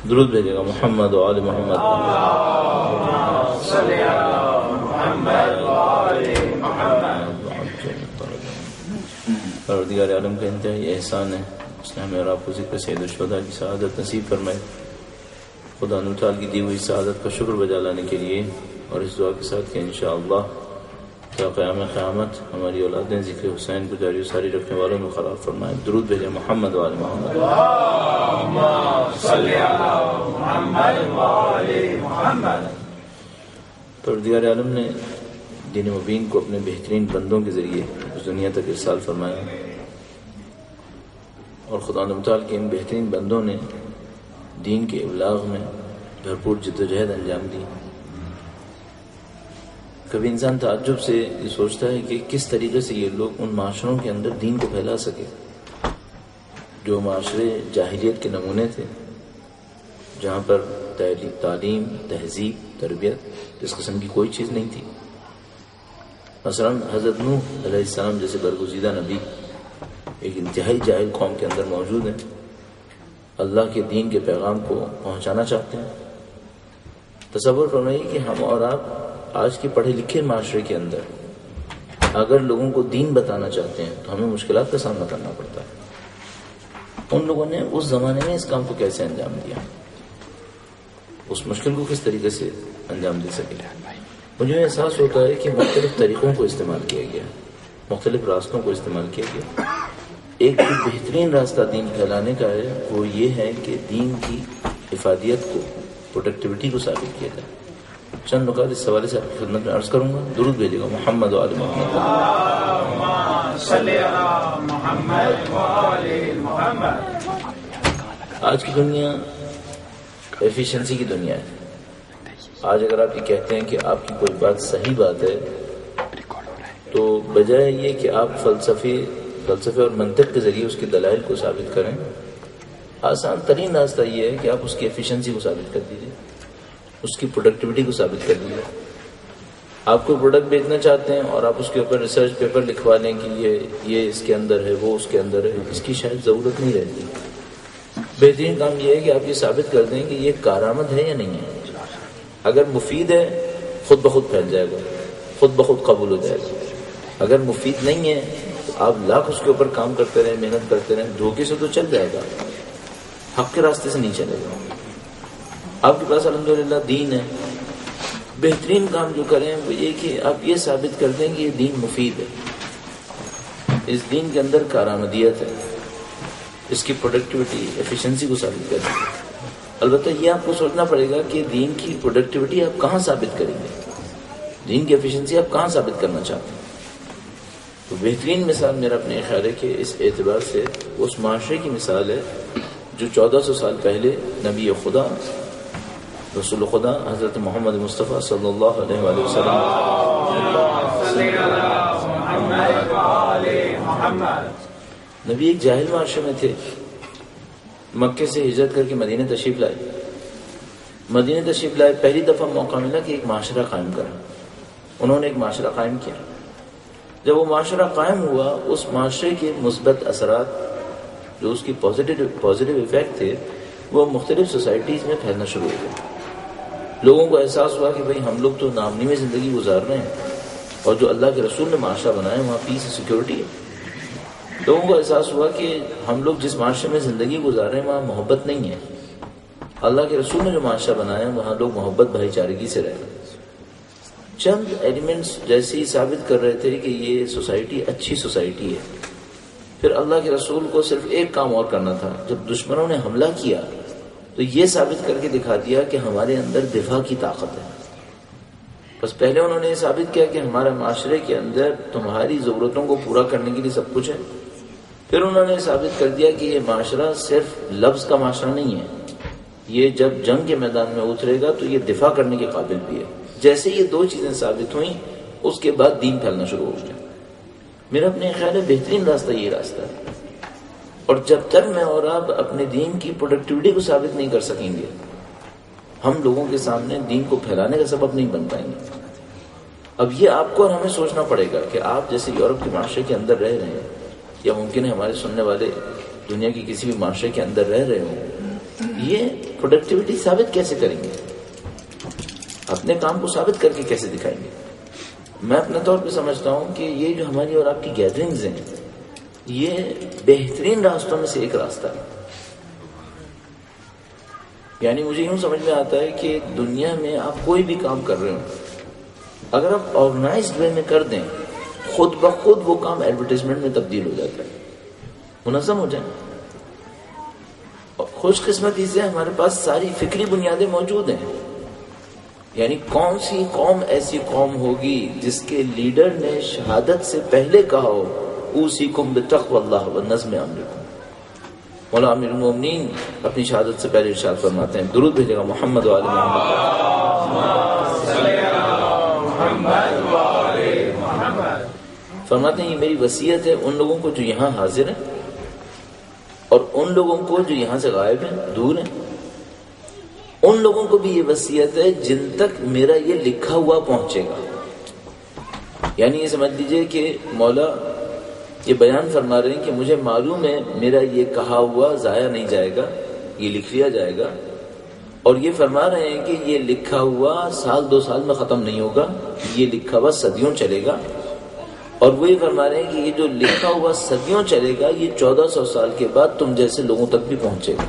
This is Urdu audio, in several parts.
درود بھیجے گا محمد و آل محمد. پروردگار عالم کا انتہائی احسان ہے، اس نے ہمیں اور آپ کو ذکر سید الشہداء کی سعادت نصیب فرمائے. خدا تعالیٰ کی دی ہوئی سعادت کا شکر بجا لانے کے لیے اور اس دعا کے ساتھ کہ انشاءاللہ تا قیام قیامت ہماری اولادیں ذکر حسین کو جاری و ساری رکھنے والوں میں قرار فرمائے. درود بھیجے محمد و آل محمد. پروردگار عالم نے دین مبین کو اپنے بہترین بندوں کے ذریعے اس دنیا تک ارسال فرمایا اور خدا متعال کے ان بہترین بندوں نے دین کے ابلاغ میں بھرپور جدوجہد انجام دی. کبھی انسان تعجب سے یہ سوچتا ہے کہ کس طریقے سے یہ لوگ ان معاشروں کے اندر دین کو پھیلا سکے جو معاشرے جاہلیت کے نمونے تھے، جہاں پر تعلیم، تہذیب، تربیت اس قسم کی کوئی چیز نہیں تھی. مثلا حضرت نوح علیہ السلام جیسے برگزیدہ نبی ایک انتہائی جاہل قوم کے اندر موجود ہیں، اللہ کے دین کے پیغام کو پہنچانا چاہتے ہیں. تصور فرمائیے کہ ہم اور آپ آج کے پڑھے لکھے معاشرے کے اندر اگر لوگوں کو دین بتانا چاہتے ہیں تو ہمیں مشکلات کا سامنا کرنا پڑتا ہے. ان لوگوں نے اس زمانے میں اس کام کو کیسے انجام دیا، اس مشکل کو کس طریقے سے انجام دے سکے. مجھے احساس ہوتا ہے کہ مختلف طریقوں کو استعمال کیا گیا، مختلف راستوں کو استعمال کیا گیا. ایک جو بہترین راستہ دین پھیلانے کا ہے وہ یہ ہے کہ دین کی افادیت کو، پروڈکٹیوٹی کو ثابت کیا جائے. چند نکات اس حوالے سے آپ کی خدمت میں عرض کروں گا. درود بھیجے گا محمد و آل محمد. آج کی دنیا ایفیشنسی کی دنیا ہے. آج اگر آپ یہ کہتے ہیں کہ آپ کی کوئی بات صحیح بات ہے تو بجائے یہ کہ آپ فلسفے اور منطق کے ذریعے اس کے دلائل کو ثابت کریں، آسان ترین راستہ یہ ہے کہ آپ اس کی ایفیشنسی کو ثابت کر دیجیے، اس کی پروڈکٹیوٹی کو ثابت کر دیجیے. آپ کوئی پروڈکٹ بیچنا چاہتے ہیں اور آپ اس کے اوپر ریسرچ پیپر لکھوا لیں کہ یہ اس کے اندر ہے، وہ اس کے اندر ہے، اس کی شاید ضرورت نہیں رہتی. بہترین کام یہ ہے کہ آپ یہ ثابت کر دیں کہ یہ کارآمد ہے یا نہیں ہے. اگر مفید ہے خود بخود پھیل جائے گا، خود بخود قبول ہو جائے گا. اگر مفید نہیں ہے تو آپ لاکھ اس کے اوپر کام کرتے رہیں، محنت کرتے رہیں، دھوکے سے تو چل جائے گا، حق کے راستے سے نہیں چلے گا. آپ کے پاس الحمدللہ دین ہے. بہترین کام جو کریں وہ یہ کہ آپ یہ ثابت کر دیں کہ یہ دین مفید ہے، اس دین کے اندر کارآمدیت ہے، اس کی پروڈکٹیوٹی، ایفیشنسی کو ثابت کر دیں. البتہ یہ آپ کو سوچنا پڑے گا کہ دین کی پروڈکٹیوٹی آپ کہاں ثابت کریں گے، دین کی ایفیشنسی آپ کہاں ثابت کرنا چاہتے ہیں. تو بہترین مثال میرا اپنے خیال ہے کہ اس اعتبار سے اس معاشرے کی مثال ہے جو 1400 سال پہلے نبی خدا، رسول خدا حضرت محمد مصطفیٰ صلی اللہ علیہ وآلہ وسلم نبی ایک جاہل معاشرے میں تھے. مکے سے ہجرت کر کے مدینہ تشریف لائے. پہلی دفعہ موقع ملا کہ ایک معاشرہ قائم کرا. انہوں نے ایک معاشرہ قائم کیا. جب وہ معاشرہ قائم ہوا، اس معاشرے کے مثبت اثرات جو اس کی پازیٹیو ایفیکٹ تھے وہ مختلف سوسائٹیز میں پھیلنا شروع ہو گئے. لوگوں کو احساس ہوا کہ بھئی ہم لوگ تو نامنی میں زندگی گزار رہے ہیں اور جو اللہ کے رسول نے معاشرہ بنایا وہاں پیس اور سیکورٹی ہے. لوگوں کو احساس ہوا کہ ہم لوگ جس معاشرے میں زندگی گزار رہے ہیں وہاں محبت نہیں ہے. اللہ کے رسول نے جو معاشرہ بنایا وہاں لوگ محبت بھائی چارگی سے رہ رہے ہیں. چند ایلیمنٹس جیسے ہی ثابت کر رہے تھے کہ یہ سوسائٹی اچھی سوسائٹی ہے. پھر اللہ کے رسول کو صرف ایک کام اور کرنا تھا. جب دشمنوں نے حملہ کیا تو یہ ثابت کر کے دکھا دیا کہ ہمارے اندر دفاع کی طاقت ہے. بس پہلے انہوں نے یہ ثابت کیا کہ ہمارے معاشرے کے اندر تمہاری ضرورتوں کو پورا کرنے کے لیے سب کچھ ہے. پھر انہوں نے ثابت کر دیا کہ یہ معاشرہ صرف لفظ کا معاشرہ نہیں ہے، یہ جب جنگ کے میدان میں اترے گا تو یہ دفاع کرنے کے قابل بھی ہے. جیسے یہ دو چیزیں ثابت ہوئیں اس کے بعد دین پھیلنا شروع ہو گیا. میرا اپنے خیال ہے بہترین راستہ یہ راستہ ہے. اور جب تک میں اور آپ اپنے دین کی پروڈکٹیوٹی کو ثابت نہیں کر سکیں گے ہم لوگوں کے سامنے دین کو پھیلانے کا سبب نہیں بن پائیں گے. اب یہ آپ کو اور ہمیں سوچنا پڑے گا کہ آپ جیسے یورپ کے معاشرے کے اندر رہ رہے ہیں یا ممکن ہے ہمارے سننے والے دنیا کی کسی بھی معاشرے کے اندر رہ رہے ہوں، یہ پروڈکٹیوٹی ثابت کیسے کریں گے؟ اپنے کام کو ثابت کر کے کیسے دکھائیں گے؟ میں اپنے طور پہ سمجھتا ہوں کہ یہ جو ہماری اور آپ کی گیدرنگز ہیں یہ بہترین راستوں میں سے ایک راستہ ہے. یعنی مجھے یوں سمجھ میں آتا ہے کہ دنیا میں آپ کوئی بھی کام کر رہے ہو، اگر آپ آرگنائزڈ وے میں کر دیں خود بخود وہ کام ایڈورٹائزمنٹ میں تبدیل ہو جاتا ہے، منظم ہو جائے. اور خوش قسمتی سے ہمارے پاس ساری فکری بنیادیں موجود ہیں. یعنی کون سی قوم ایسی قوم ہوگی جس کے لیڈر نے شہادت سے پہلے کہا ہو اوصیکم بتقوی اللہ ونظم امرکم. مولا امیر المومنین اپنی شہادت سے پہلے ارشاد فرماتے ہیں، درود بھیجے گا محمد وآل محمد. فرماتے ہیں یہ میری وصیت ہے ان لوگوں کو جو یہاں حاضر ہیں اور ان لوگوں کو جو یہاں سے غائب ہیں، دور ہیں. ان لوگوں کو بھی یہ وصیت ہے جن تک میرا یہ لکھا ہوا پہنچے گا. یعنی یہ سمجھ لیجئے کہ مولا یہ بیان فرما رہے ہیں کہ مجھے معلوم ہے میرا یہ کہا ہوا ضائع نہیں جائے گا، یہ لکھ لیا جائے گا. اور یہ فرما رہے ہیں کہ یہ لکھا ہوا سال 2 سال میں ختم نہیں ہوگا، یہ لکھا ہوا صدیوں چلے گا. اور وہ یہ فرما رہے ہیں کہ یہ جو لکھا ہوا صدیوں چلے گا یہ 1400 سال کے بعد تم جیسے لوگوں تک بھی پہنچے گا.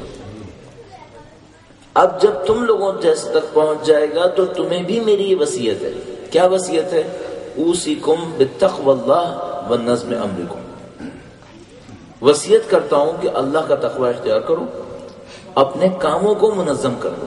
اب جب تم لوگوں جیسے تک پہنچ جائے گا تو تمہیں بھی میری یہ وصیت ہے. کیا وصیت ہے؟ اوصیکم بتقوی اللہ ونظم امرکم. وصیت کرتا ہوں کہ اللہ کا تقوی اختیار کرو، اپنے کاموں کو منظم کرو.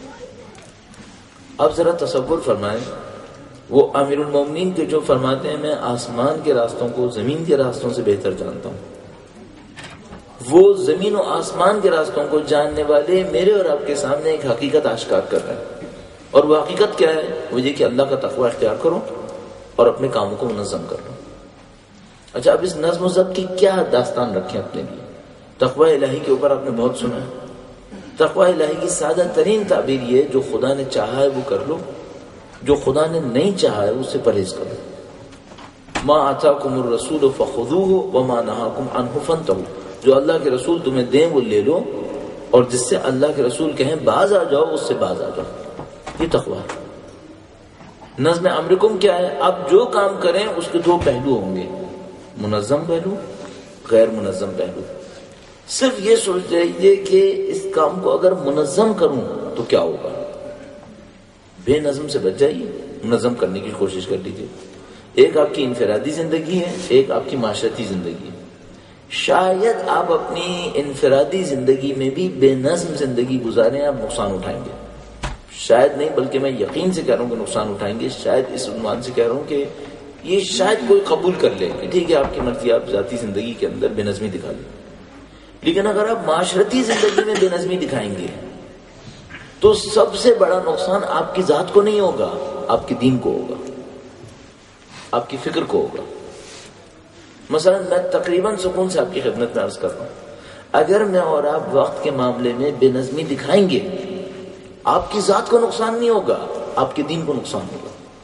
اب ذرا تصور فرمائیں، وہ امیر المومنین کے جو فرماتے ہیں میں آسمان کے راستوں کو زمین کے راستوں سے بہتر جانتا ہوں. وہ زمین و آسمان کے راستوں کو جاننے والے میرے اور آپ کے سامنے ایک حقیقت آشکار کر رہے ہیں. اور وہ حقیقت کیا ہے؟ وہ یہ کہ اللہ کا تقوی اختیار کرو اور اپنے کاموں کو منظم کرو. اچھا، اب اس نظم و ضبط کی کیا داستان رکھیں اپنے لیے؟ تقوی الہی کے اوپر آپ نے بہت سنا ہے. تقوی الہی کی سادہ ترین تعبیر یہ، جو خدا نے چاہا ہے وہ کر لو، جو خدا نے نہیں چاہا ہے اس سے پرہیز کرو. ما آتاکم الرسول فخذوہ وما نہاکم عنہ فانتہوا. جو اللہ کے رسول تمہیں دیں وہ لے لو، اور جس سے اللہ کے رسول کہیں باز آ جاؤ اس سے باز آ جاؤ. یہ تقوی ہے. نظم امرکم کیا ہے؟ اب جو کام کریں اس کے 2 پہلو ہوں گے، منظم پہلو، غیر منظم پہلو. صرف یہ سوچ لیجیے کہ اس کام کو اگر منظم کروں تو کیا ہوگا. بے نظم سے بچ جائیے، منظم کرنے کی کوشش کر لیجیے. ایک آپ کی انفرادی زندگی ہے، ایک آپ کی معاشرتی زندگی ہے. شاید آپ اپنی انفرادی زندگی میں بھی بے نظم زندگی گزاریں، آپ نقصان اٹھائیں گے. شاید نہیں بلکہ میں یقین سے کہہ رہا ہوں کہ نقصان اٹھائیں گے. شاید اس عنوان سے کہہ رہا ہوں کہ یہ شاید کوئی قبول کر لے کہ ٹھیک ہے آپ کی مرضی، آپ ذاتی زندگی کے اندر بے نظمی دکھا لیں. لیکن اگر آپ معاشرتی زندگی میں بے نظمی دکھائیں گے تو سب سے بڑا نقصان آپ کی ذات کو نہیں ہوگا، آپ کے دین کو ہوگا، آپ کی فکر کو ہوگا. مثلا میں تقریباً سکون سے آپ کی خدمت میں عرض کر رہا ہوں، اگر میں اور آپ وقت کے معاملے میں بے نظمی دکھائیں گے آپ کی ذات کو نقصان نہیں ہوگا، آپ کے دین کو نقصان ہوگا.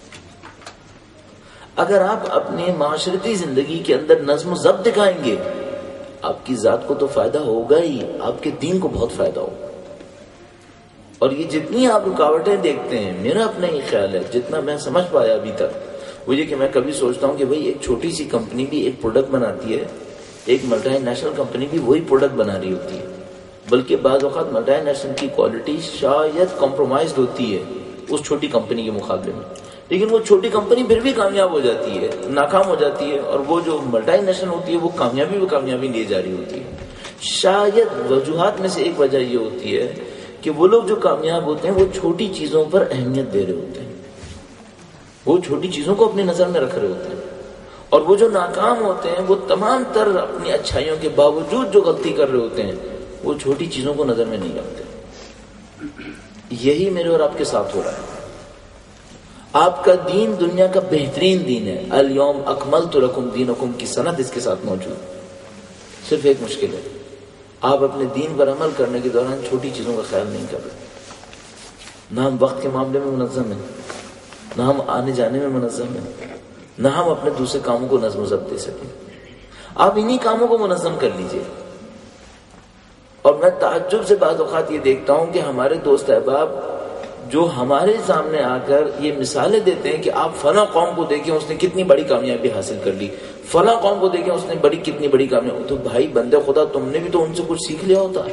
اگر آپ اپنے معاشرتی زندگی کے اندر نظم و ضبط دکھائیں گے آپ کی ذات کو تو فائدہ ہوگا ہی، آپ کے دین کو بہت فائدہ ہوگا. اور یہ جتنی آپ رکاوٹیں دیکھتے ہیں، میرا اپنا یہ خیال ہے جتنا میں سمجھ پایا ابھی تک، وہ یہ کہ میں کبھی سوچتا ہوں کہ بھئی ایک چھوٹی سی کمپنی بھی ایک پروڈکٹ بناتی ہے، ایک ملٹی نیشنل کمپنی بھی وہی پروڈکٹ بنا رہی ہوتی ہے، بلکہ بعض اوقات ملٹی نیشنل کی کوالٹی شاید کمپرومائزڈ ہوتی ہے اس چھوٹی کمپنی کے مقابلے میں. لیکن وہ چھوٹی کمپنی پھر بھی کامیاب ہو جاتی ہے، ناکام ہو جاتی ہے، اور وہ جو ملٹی نیشنل ہوتی ہے وہ کامیابی لیے جا رہی ہوتی ہے. شاید وجوہات میں سے ایک وجہ یہ ہوتی ہے کہ وہ لوگ جو کامیاب ہوتے ہیں وہ چھوٹی چیزوں پر اہمیت دے رہے ہوتے ہیں، وہ چھوٹی چیزوں کو اپنی نظر میں رکھ رہے ہوتے ہیں. اور وہ جو ناکام ہوتے ہیں وہ تمام تر اپنی اچھائیوں کے باوجود جو غلطی کر رہے ہوتے ہیں وہ چھوٹی چیزوں کو نظر میں نہیں رکھتے. یہی میرے اور آپ کے ساتھ ہو رہا ہے. آپ کا دین دنیا کا بہترین دین ہے. الیوم اکملت لکم دینکم کی سند اس کے ساتھ موجود. صرف ایک مشکل ہے، آپ اپنے دین پر عمل کرنے کے دوران چھوٹی چیزوں کا خیال نہیں کر رہے. نہ ہم وقت کے معاملے میں منظم ہیں، نہ ہم آنے جانے میں منظم ہیں، نہ ہم اپنے دوسرے کاموں کو نظم و ضبط دے سکیں. آپ انہی کاموں کو منظم کر لیجئے. اور میں تعجب سے بعض اوقات یہ دیکھتا ہوں کہ ہمارے دوست احباب جو ہمارے سامنے آ کر یہ مثالیں دیتے ہیں کہ آپ فلاں قوم کو دیکھیں اس نے کتنی بڑی کامیابی حاصل کر لی، فلاں قوم کو دیکھیں اس نے کتنی بڑی کامیابی. تو بھائی بندے خدا، تم نے بھی تو ان سے کچھ سیکھ لیا ہوتا.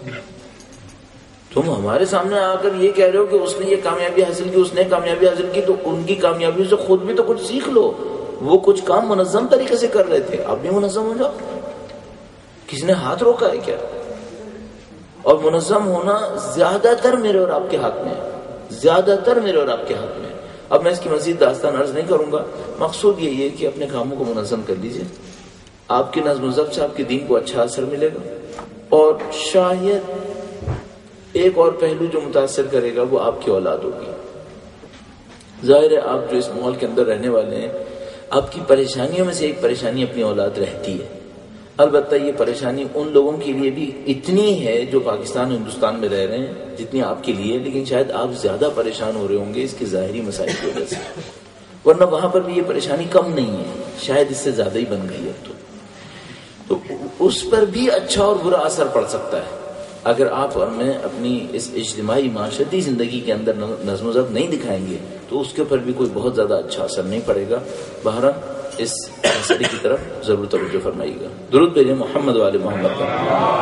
تم ہمارے سامنے آ کر یہ کہہ رہے ہو کہ اس نے یہ کامیابی حاصل کی، اس نے کامیابی حاصل کی، تو ان کی کامیابیوں سے خود بھی تو کچھ سیکھ لو. وہ کچھ کام منظم طریقے سے کر رہے تھے، آپ بھی منظم ہو جاؤ. کسی نے ہاتھ روکا ہے کیا؟ اور منظم ہونا زیادہ تر میرے اور آپ کے حق میں ہے، زیادہ تر میرے اور آپ کے حق میں ہے. اب میں اس کی مزید داستان عرض نہیں کروں گا. مقصود یہ ہے کہ اپنے کاموں کو منظم کر لیجئے. آپ کی نظم و ضبط سے آپ کے دین کو اچھا اثر ملے گا. اور شاید ایک اور پہلو جو متاثر کرے گا وہ آپ کی اولاد ہوگی. ظاہر ہے آپ جو اس ماحول کے اندر رہنے والے ہیں، آپ کی پریشانیوں میں سے ایک پریشانی اپنی اولاد رہتی ہے. البتہ یہ پریشانی ان لوگوں کے لیے بھی اتنی ہے جو پاکستان اور ہندوستان میں رہ رہے ہیں جتنی آپ کے لیے، لیکن شاید آپ زیادہ پریشان ہو رہے ہوں گے اس کے ظاہری مسائل کی وجہ سے، ورنہ وہاں پر بھی یہ پریشانی کم نہیں ہے، شاید اس سے زیادہ ہی بن گئی ہے. تو اس پر بھی اچھا اور برا اثر پڑ سکتا ہے اگر آپ اور میں اپنی اس اجتماعی معاشرتی زندگی کے اندر نظم و ضبط نہیں دکھائیں گے تو اس کے اوپر بھی کوئی بہت زیادہ اچھا اثر نہیں پڑے گا. بہرحال اس مسئلے کی طرف ضرور توجہ فرمائیے گا. درود بھیجیں محمد والے محمد پر.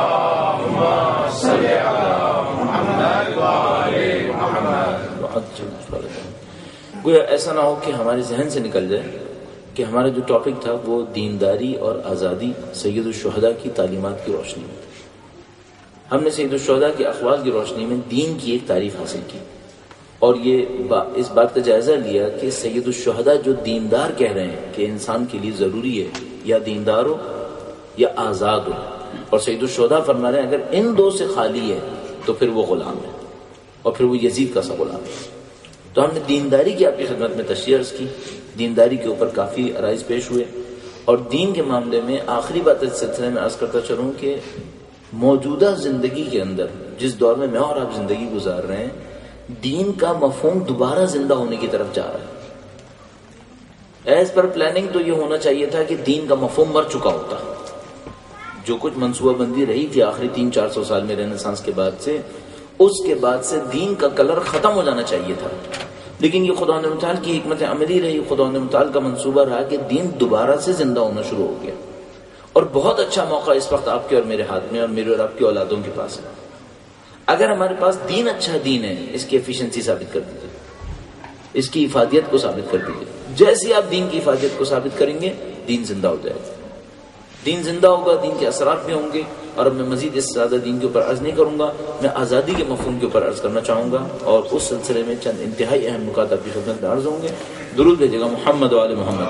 گویا ایسا نہ ہو کہ ہمارے ذہن سے نکل جائے کہ ہمارا جو ٹاپک تھا وہ دینداری اور آزادی سید الشہداء کی تعلیمات کی روشنی میں. ہم نے سید الشہداء کے اقوال کی روشنی میں دین کی ایک تعریف حاصل کی اور یہ اس بات کا جائزہ لیا کہ سید الشہداء جو دیندار کہہ رہے ہیں کہ انسان کے لیے ضروری ہے یا دیندار ہو یا آزاد ہو، اور سید الشہداء فرما رہے ہیں اگر ان دو سے خالی ہے تو پھر وہ غلام ہے اور پھر وہ یزید کا سا غلام ہے. تو ہم نے دینداری کی آپ کی خدمت میں تشریح عرض کی. دینداری کے اوپر کافی عرائض پیش ہوئے اور دین کے معاملے میں آخری بات اس سلسلے میں عرض کرتا چلوں کہ موجودہ زندگی کے اندر جس دور میں اور آپ زندگی گزار رہے ہیں، دین کا مفہوم دوبارہ زندہ ہونے کی طرف جا رہا ہے. ایز پر پلاننگ تو یہ ہونا چاہیے تھا کہ دین کا مفہوم مر چکا ہوتا. جو کچھ منصوبہ بندی رہی تھی آخری 300-400 سال میں رینیسانس کے بعد سے، اس کے بعد سے دین کا کلر ختم ہو جانا چاہیے تھا. لیکن یہ خدا متعال کی حکمت عملی رہی، خدا متعال کا منصوبہ رہا کہ دین دوبارہ سے زندہ ہونا شروع ہو گیا. اور بہت اچھا موقع اس وقت آپ کے اور میرے ہاتھ میں اور میرے اور آپ کی اولادوں کے پاس ہے. اگر ہمارے پاس دین اچھا دین ہے، اس کی ایفیشنسی ثابت کر دیجیے، اس کی افادیت کو ثابت کر دیجیے. جیسے آپ دین کی افادیت کو ثابت کریں گے دین زندہ ہو جائے گا. دین زندہ ہوگا، دین کے اثرات بھی ہوں گے. اور اب میں مزید اس زیادہ دین کے اوپر عرض نہیں کروں گا، میں آزادی کے مفہوم کے اوپر عرض کرنا چاہوں گا اور اس سلسلے میں چند انتہائی اہم نکات آپ کی خدمت میں عرض ہوں گے. درود بھیجے گا محمد و آل محمد.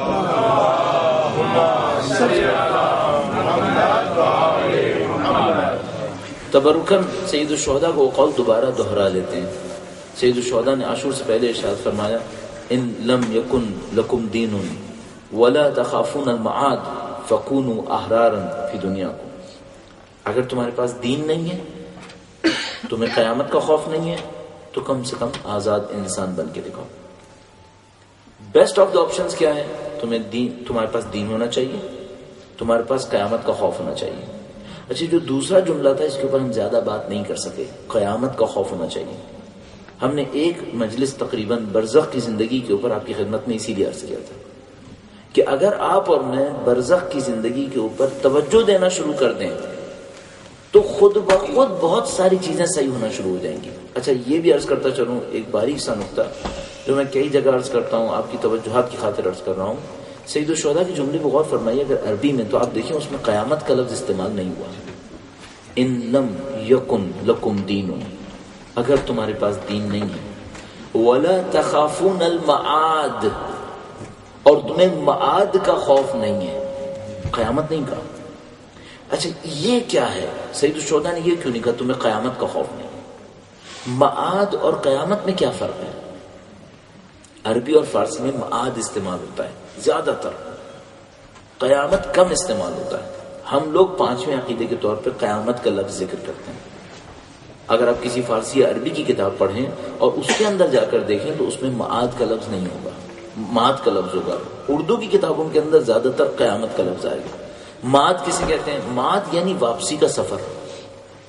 تبرکن سید الشہداء کو قول دوبارہ دہرا لیتے ہیں. سید الشہداء نے عاشور سے پہلے ارشاد فرمایا ان لم یکن لکم دین ولا تخافون المعاد فکونوا احرارا فی دنیاکم. اگر تمہارے پاس دین نہیں ہے، تمہیں قیامت کا خوف نہیں ہے، تو کم سے کم آزاد انسان بن کے دکھاؤ. بیسٹ آف دا آپشنز کیا ہے؟ تمہارے پاس دین ہونا چاہیے، تمہارے پاس قیامت کا خوف ہونا چاہیے. اچھا، جو دوسرا جملہ تھا اس کے اوپر ہم زیادہ بات نہیں کر سکے، قیامت کا خوف ہونا چاہیے. ہم نے ایک مجلس تقریباً برزخ کی زندگی کے اوپر آپ کی خدمت میں اسی لیے عرض کیا تھا کہ اگر آپ اور میں برزخ کی زندگی کے اوپر توجہ دینا شروع کر دیں تو خود بخود بہت ساری چیزیں صحیح ہونا شروع ہو جائیں گی. اچھا، یہ بھی عرض کرتا چلوں ایک باریک سا نقطہ جو میں کئی جگہ عرض کرتا ہوں، آپ کی توجہات کی خاطر عرض کر رہا ہوں. سید الشہداء کی جملے کو غور فرمائیے. اگر عربی میں تو آپ دیکھیں اس میں قیامت کا لفظ استعمال نہیں ہوا. ان لم یکن لکم دین، اگر تمہارے پاس دین نہیں ہے، ولا تخافون المعاد، اور تمہیں معاد کا خوف نہیں ہے، قیامت نہیں کہا. اچھا، یہ کیا ہے؟ سید الشہداء نے یہ کیوں نہیں کہا تمہیں قیامت کا خوف نہیں؟ معاد اور قیامت میں کیا فرق ہے؟ عربی اور فارسی میں معاد استعمال ہوتا ہے زیادہ تر، قیامت کم استعمال ہوتا ہے. ہم لوگ 5ویں عقیدے کے طور پر قیامت کا لفظ ذکر کرتے ہیں. اگر آپ کسی فارسی یا عربی کی کتاب پڑھیں اور اس کے اندر جا کر دیکھیں تو اس میں معاد کا لفظ نہیں ہوگا، معاد کا لفظ ہوگا. اردو کی کتابوں کے اندر زیادہ تر قیامت کا لفظ آئے گا. معاد کسے کہتے ہیں؟ معاد یعنی واپسی کا سفر.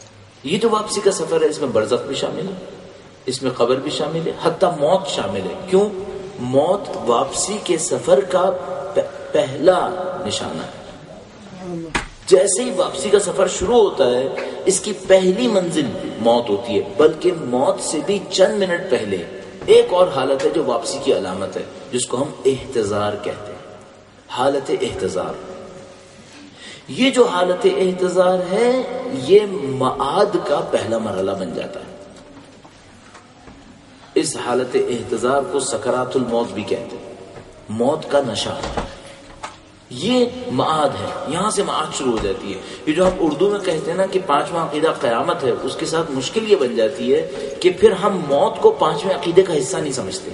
یہ جو واپسی کا سفر ہے اس میں برزخ بھی شامل ہے، اس میں قبر بھی شامل ہے، حتیٰ موت شامل ہے. کیوں؟ موت واپسی کے سفر کا پہلا نشانہ ہے. جیسے ہی واپسی کا سفر شروع ہوتا ہے اس کی پہلی منزل موت ہوتی ہے، بلکہ موت سے بھی چند منٹ پہلے ایک اور حالت ہے جو واپسی کی علامت ہے، جس کو ہم احتضار کہتے ہیں. حالت احتضار. یہ جو حالت احتضار ہے یہ معاد کا پہلا مرحلہ بن جاتا ہے. اس حالت احتضار کو سکرات الموت بھی کہتے ہیں، موت کا نشہ. یہ معاد ہے، یہاں سے معاد شروع ہو جاتی ہے. یہ جو ہم اردو میں کہتے ہیں نا کہ پانچواں عقیدہ قیامت ہے، اس کے ساتھ مشکل یہ بن جاتی ہے کہ پھر ہم موت کو پانچویں عقیدے کا حصہ نہیں سمجھتے،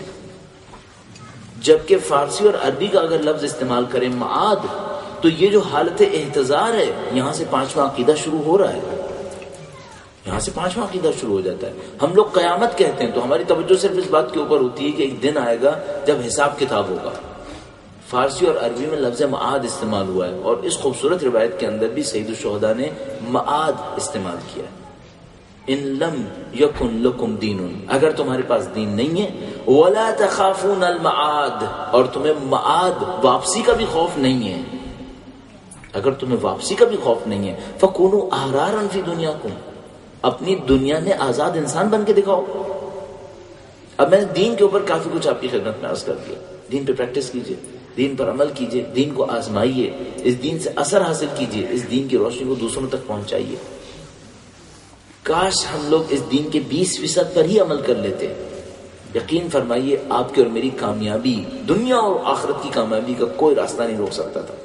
جبکہ فارسی اور عربی کا اگر لفظ استعمال کریں معاد، تو یہ جو حالت احتضار ہے یہاں سے پانچواں عقیدہ شروع ہو رہا ہے، یہاں سے پانچواں عقیدہ شروع ہو جاتا ہے. ہم لوگ قیامت کہتے ہیں تو ہماری توجہ صرف اس بات کے اوپر ہوتی ہے کہ ایک دن آئے گا جب حساب کتاب ہوگا. فارسی اور عربی میں لفظ معاد استعمال ہوا ہے، اور اس خوبصورت روایت کے اندر بھی سید الشہداء نے معاد استعمال کیا ہے. ان لم یکن لکم دین، اگر تمہارے پاس دین نہیں ہے، ولا تخافون المعاد، اور تمہیں معاد واپسی کا بھی خوف نہیں ہے، اگر تمہیں واپسی کا بھی خوف نہیں ہے، فکونوا احرارا فی دنیاکم، اپنی دنیا میں آزاد انسان بن کے دکھاؤ. اب میں نے دین کے اوپر کافی کچھ آپ کی خدمت میں عرض کر دیا. دین پہ پریکٹس کیجئے، دین پر عمل کیجئے، دین کو آزمائیے، اس دین سے اثر حاصل کیجئے، اس دین کی روشنی کو دوسروں تک پہنچائیے. کاش ہم لوگ اس دین کے 20% پر ہی عمل کر لیتے. یقین فرمائیے آپ کی اور میری کامیابی، دنیا اور آخرت کی کامیابی کا کوئی راستہ نہیں روک سکتا تھا.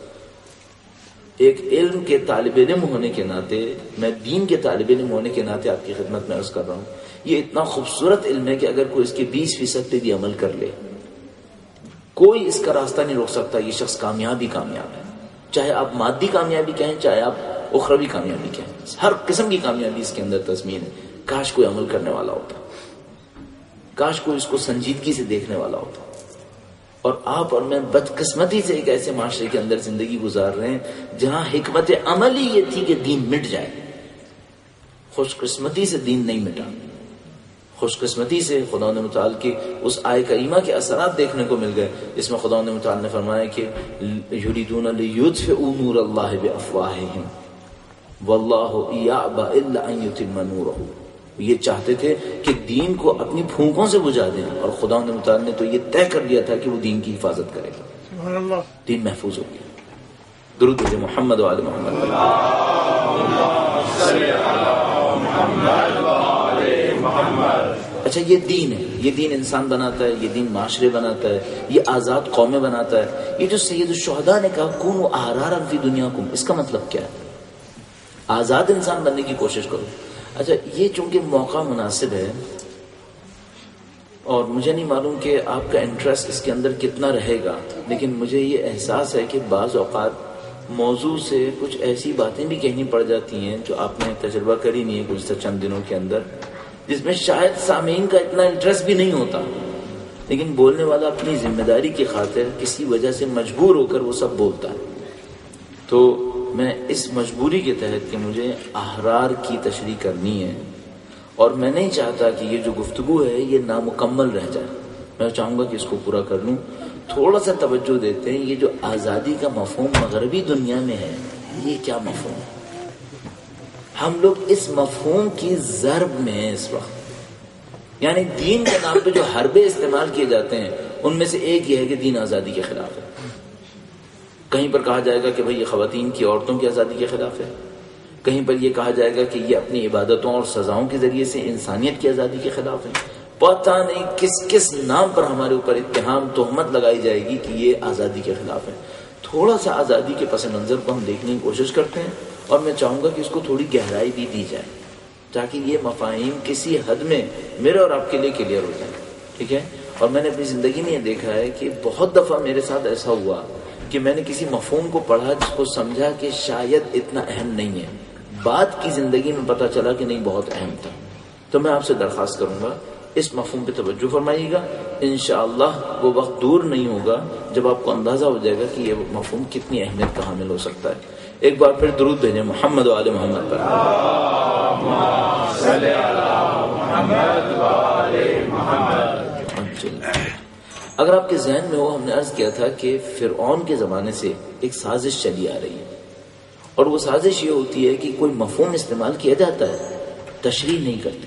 ایک علم کے طالب علم ہونے کے ناطے، میں دین کے طالب علم ہونے کے ناطے آپ کی خدمت میں عرض کر رہا ہوں، یہ اتنا خوبصورت علم ہے کہ اگر کوئی اس کے 20% پہ بھی عمل کر لے، کوئی اس کا راستہ نہیں روک سکتا. یہ شخص کامیاب ہی کامیاب ہے، چاہے آپ مادی کامیابی کہیں، چاہے آپ اخروی کامیابی کہیں، ہر قسم کی کامیابی اس کے اندر تضمین ہے. کاش کوئی عمل کرنے والا ہوتا، کاش کوئی اس کو سنجیدگی سے دیکھنے والا ہوتا. اور آپ اور میں بدقسمتی سے ایک ایسے معاشرے کے اندر زندگی گزار رہے ہیں جہاں حکمت عمل ہی یہ تھی کہ دین مٹ جائے. خوش قسمتی سے دین نہیں مٹا. خوش قسمتی سے خدا متعال کی اس آیہ کریمہ کے اثرات دیکھنے کو مل گئے، اس میں خدا متعال نے فرمایا کہ یریدون لیطفئوا نور اللہ بافواہہم واللہ یأبی الا ان یتم نورہ. یہ چاہتے تھے کہ دین کو اپنی پھونکوں سے بجھا دیں، اور خدا متعال نے تو یہ طے کر لیا تھا کہ وہ دین کی حفاظت کرے گا. سبحان اللہ. دین محفوظ ہو گیا. درود بھیجے محمد و آل محمد. اچھا یہ دین ہے، یہ دین انسان بناتا ہے، یہ دین معاشرے بناتا ہے، یہ آزاد قومیں بناتا ہے. یہ جو سید الشہداء نے کہا کونوا احرارا فی دنیاکم، اس کا مطلب کیا ہے؟ آزاد انسان بننے کی کوشش کرو. اچھا یہ چونکہ موقع مناسب ہے اور مجھے نہیں معلوم کہ آپ کا انٹرسٹ اس کے اندر کتنا رہے گا، لیکن مجھے یہ احساس ہے کہ بعض اوقات موضوع سے کچھ ایسی باتیں بھی کہنی پڑ جاتی ہیں جو آپ نے تجربہ کری نہیں ہے گزشتہ چند دنوں کے اندر، جس میں شاید سامعین کا اتنا انٹرسٹ بھی نہیں ہوتا، لیکن بولنے والا اپنی ذمہ داری کی خاطر کسی وجہ سے مجبور ہو کر وہ سب بولتا ہے. تو میں اس مجبوری کے تحت کہ مجھے احرار کی تشریح کرنی ہے، اور میں نہیں چاہتا کہ یہ جو گفتگو ہے یہ نامکمل رہ جائے، میں چاہوں گا کہ اس کو پورا کر لوں. تھوڑا سا توجہ دیتے ہیں، یہ جو آزادی کا مفہوم مغربی دنیا میں ہے، یہ کیا مفہوم ہے؟ ہم لوگ اس مفہوم کی ضرب میں ہیں اس وقت. یعنی دین کے نام پہ جو حربے استعمال کیے جاتے ہیں ان میں سے ایک یہ ہے کہ دین آزادی کے خلاف ہے. کہیں پر کہا جائے گا کہ بھئی یہ خواتین کی، عورتوں کی آزادی کے خلاف ہے، کہیں پر یہ کہا جائے گا کہ یہ اپنی عبادتوں اور سزاؤں کے ذریعے سے انسانیت کی آزادی کے خلاف ہے. پتہ نہیں کس کس نام پر ہمارے اوپر اتہام، تہمت لگائی جائے گی کہ یہ آزادی کے خلاف ہے. تھوڑا سا آزادی کے پس منظر کو ہم دیکھنے کی کوشش کرتے ہیں، اور میں چاہوں گا کہ اس کو تھوڑی گہرائی بھی دی جائے تاکہ یہ مفاہیم کسی حد میں میرے اور آپ کے لیے کلیئر ہو جائے. ٹھیک ہے؟ اور میں نے اپنی زندگی میں یہ دیکھا ہے کہ بہت دفعہ میرے ساتھ ایسا ہوا کہ میں نے کسی مفہوم کو پڑھا جس کو سمجھا کہ شاید اتنا اہم نہیں ہے، بعد کی زندگی میں پتہ چلا کہ نہیں بہت اہم تھا. تو میں آپ سے درخواست کروں گا اس مفہوم پہ توجہ فرمائیے گا. انشاءاللہ وہ وقت دور نہیں ہوگا جب آپ کو اندازہ ہو جائے گا کہ یہ مفہوم کتنی اہمیت کا حامل ہو سکتا ہے. ایک بار پھر درود بھیجیں محمد و آل محمد پر. اگر آپ کے ذہن میں ہو، ہم نے عرض کیا تھا کہ فرعون کے زمانے سے ایک سازش چلی آ رہی ہے، اور وہ سازش یہ ہوتی ہے کہ کوئی مفہوم استعمال کیا جاتا ہے، تشریح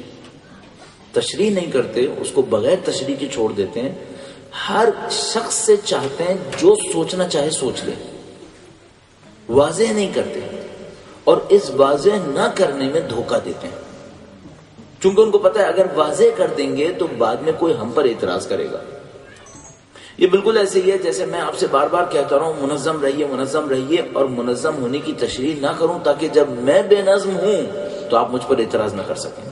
نہیں کرتے، اس کو بغیر تشریح کے چھوڑ دیتے ہیں. ہر شخص سے چاہتے ہیں جو سوچنا چاہے سوچ لے، واضح نہیں کرتے، اور اس واضح نہ کرنے میں دھوکہ دیتے ہیں، چونکہ ان کو پتا ہے اگر واضح کر دیں گے تو بعد میں کوئی ہم پر اعتراض کرے گا. یہ بالکل ایسے ہی ہے جیسے میں آپ سے بار بار کہتا رہا ہوں منظم رہیے، اور منظم ہونے کی تشریح نہ کروں تاکہ جب میں بے نظم ہوں تو آپ مجھ پر اعتراض نہ کر سکیں.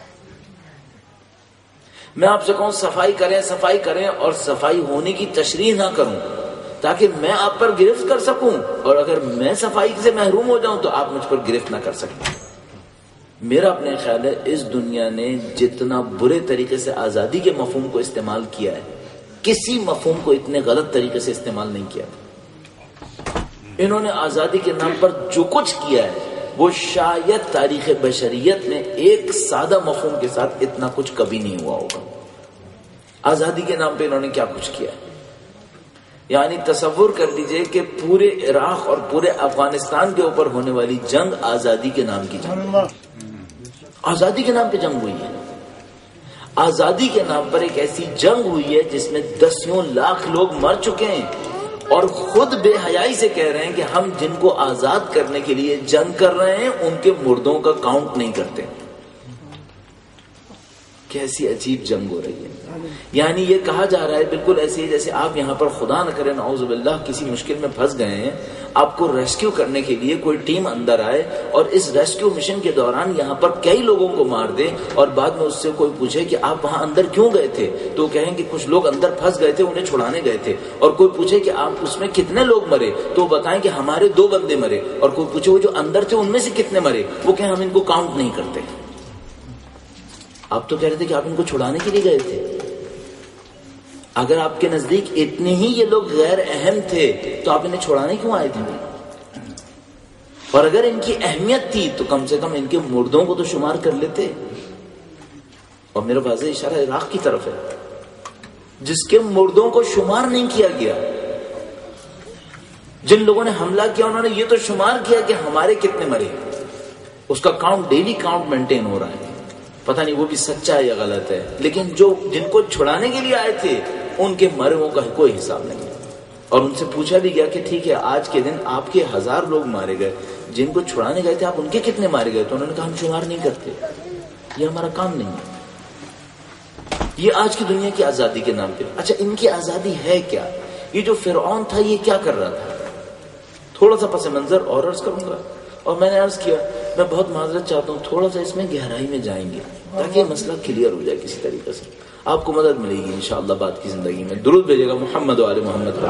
میں آپ سے کہوں صفائی کریں اور صفائی ہونے کی تشریح نہ کروں تاکہ میں آپ پر گرفت کر سکوں، اور اگر میں صفائی سے محروم ہو جاؤں تو آپ مجھ پر گرفت نہ کر سکیں. میرا اپنے خیال ہے اس دنیا نے جتنا برے طریقے سے آزادی کے مفہوم کو استعمال کیا ہے، کسی مفہوم کو اتنے غلط طریقے سے استعمال نہیں کیا. انہوں نے آزادی کے نام پر جو کچھ کیا ہے وہ شاید تاریخ بشریت میں ایک سادہ مفہوم کے ساتھ اتنا کچھ کبھی نہیں ہوا ہوگا. آزادی کے نام پہ انہوں نے کیا کچھ کیا ہے. یعنی تصور کر لیجئے کہ پورے عراق اور پورے افغانستان کے اوپر ہونے والی جنگ آزادی کے نام کی جنگ، آزادی کے نام پہ جنگ ہوئی ہے. آزادی کے نام پر ایک ایسی جنگ ہوئی ہے جس میں 10 لاکھ لوگ مر چکے ہیں، اور خود بے حیائی سے کہہ رہے ہیں کہ ہم جن کو آزاد کرنے کے لیے جنگ کر رہے ہیں ان کے مردوں کا کاؤنٹ نہیں کرتے. کیسی عجیب جنگ ہو رہی ہے. یعنی یہ کہا جا رہا ہے بالکل ایسے ہی جیسے آپ یہاں پر خدا نہ کرے نعوذ باللہ کسی مشکل میں پھنس گئے ہیں، آپ کو ریسکیو کرنے کے لیے کوئی ٹیم اندر آئے اور اس ریسکیو مشن کے دوران یہاں پر کئی لوگوں کو مار دے، اور بعد میں اس سے کوئی پوچھے کہ آپ وہاں اندر کیوں گئے تھے تو وہ کہیں کہ کچھ لوگ اندر پھنس گئے تھے، انہیں چھڑانے گئے تھے. اور کوئی پوچھے کہ آپ اس میں کتنے لوگ مرے تو وہ بتائیں کہ ہمارے 2 بندے مرے. اور کوئی پوچھے وہ جو اندر تھے ان میں سے کتنے مرے، وہ کہیں ہم ان کو کاؤنٹ نہیں کرتے. آپ تو کہہ رہے تھے کہ آپ ان کو چھڑانے کے لیے گئے تھے. اگر آپ کے نزدیک اتنے ہی یہ لوگ غیر اہم تھے تو آپ انہیں چھڑانے کیوں آئے تھے؟ اور اگر ان کی اہمیت تھی تو کم سے کم ان کے مردوں کو تو شمار کر لیتے. اور میرا واضح اشارہ عراق کی طرف ہے جس کے مردوں کو شمار نہیں کیا گیا. جن لوگوں نے حملہ کیا انہوں نے یہ تو شمار کیا کہ ہمارے کتنے مرے، اس کا کاؤنٹ ڈیلی کاؤنٹ مینٹین ہو رہا ہے. پتہ نہیں وہ بھی سچا ہے یا غلط ہے، لیکن جو جن کو چھڑانے کے لیے آئے تھے ان کے مروں کا کوئی حساب نہیں. اور ان سے پوچھا بھی گیا کہ ٹھیک ہے آج کے دن آپ کے 1000 لوگ مارے گئے، جن کو چھڑانے گئے تھے آپ ان کے کتنے مارے گئے؟ تو انہوں نے کہا ہم شمار نہیں کرتے، یہ ہمارا کام نہیں ہے. یہ آج کی دنیا کی آزادی کے نام پہ. اچھا ان کی آزادی ہے کیا؟ یہ جو فرعون تھا یہ کیا کر رہا تھا؟ تھوڑا سا پس منظر اور عرض کروں گا. اور میں نے عرض کیا میں بہت معذرت چاہتا ہوں، تھوڑا سا اس میں گہرائی میں جائیں گے تاکہ یہ مسئلہ کلیئر ہو جائے کسی طریقے سے. آپ کو مدد ملے گی انشاءاللہ بعد کی زندگی میں. درود بھیجے گا محمد و آل محمد.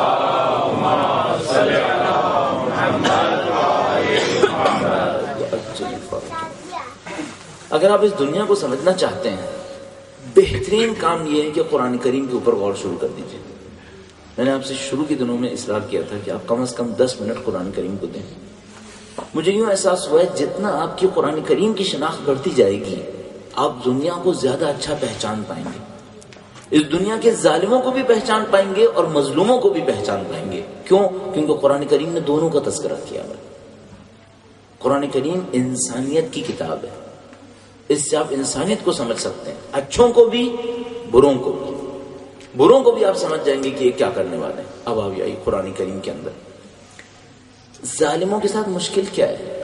اگر آپ اس دنیا کو سمجھنا چاہتے ہیں بہترین کام یہ ہے کہ قرآن کریم کے اوپر غور شروع کر دیجیے. میں نے آپ سے شروع کے دنوں میں اصرار کیا تھا کہ آپ کم از کم 10 منٹ قرآن کریم کو دیں. مجھے یوں احساس ہوا ہے جتنا آپ کی قرآن کریم کی شناخت بڑھتی جائے گی آپ دنیا کو زیادہ اچھا پہچان پائیں گے. اس دنیا کے ظالموں کو بھی پہچان پائیں گے اور مظلوموں کو بھی پہچان پائیں گے. کیوں؟ کیونکہ قرآن کریم نے دونوں کا تذکرہ کیا ہے. قرآن کریم انسانیت کی کتاب ہے، اس سے آپ انسانیت کو سمجھ سکتے ہیں، اچھوں کو بھی بروں کو بھی. بروں کو بھی آپ سمجھ جائیں گے کہ یہ کیا کرنے والے ہیں. اب آئیے قرآن کریم کے اندر ظالموں کے ساتھ مشکل کیا ہے؟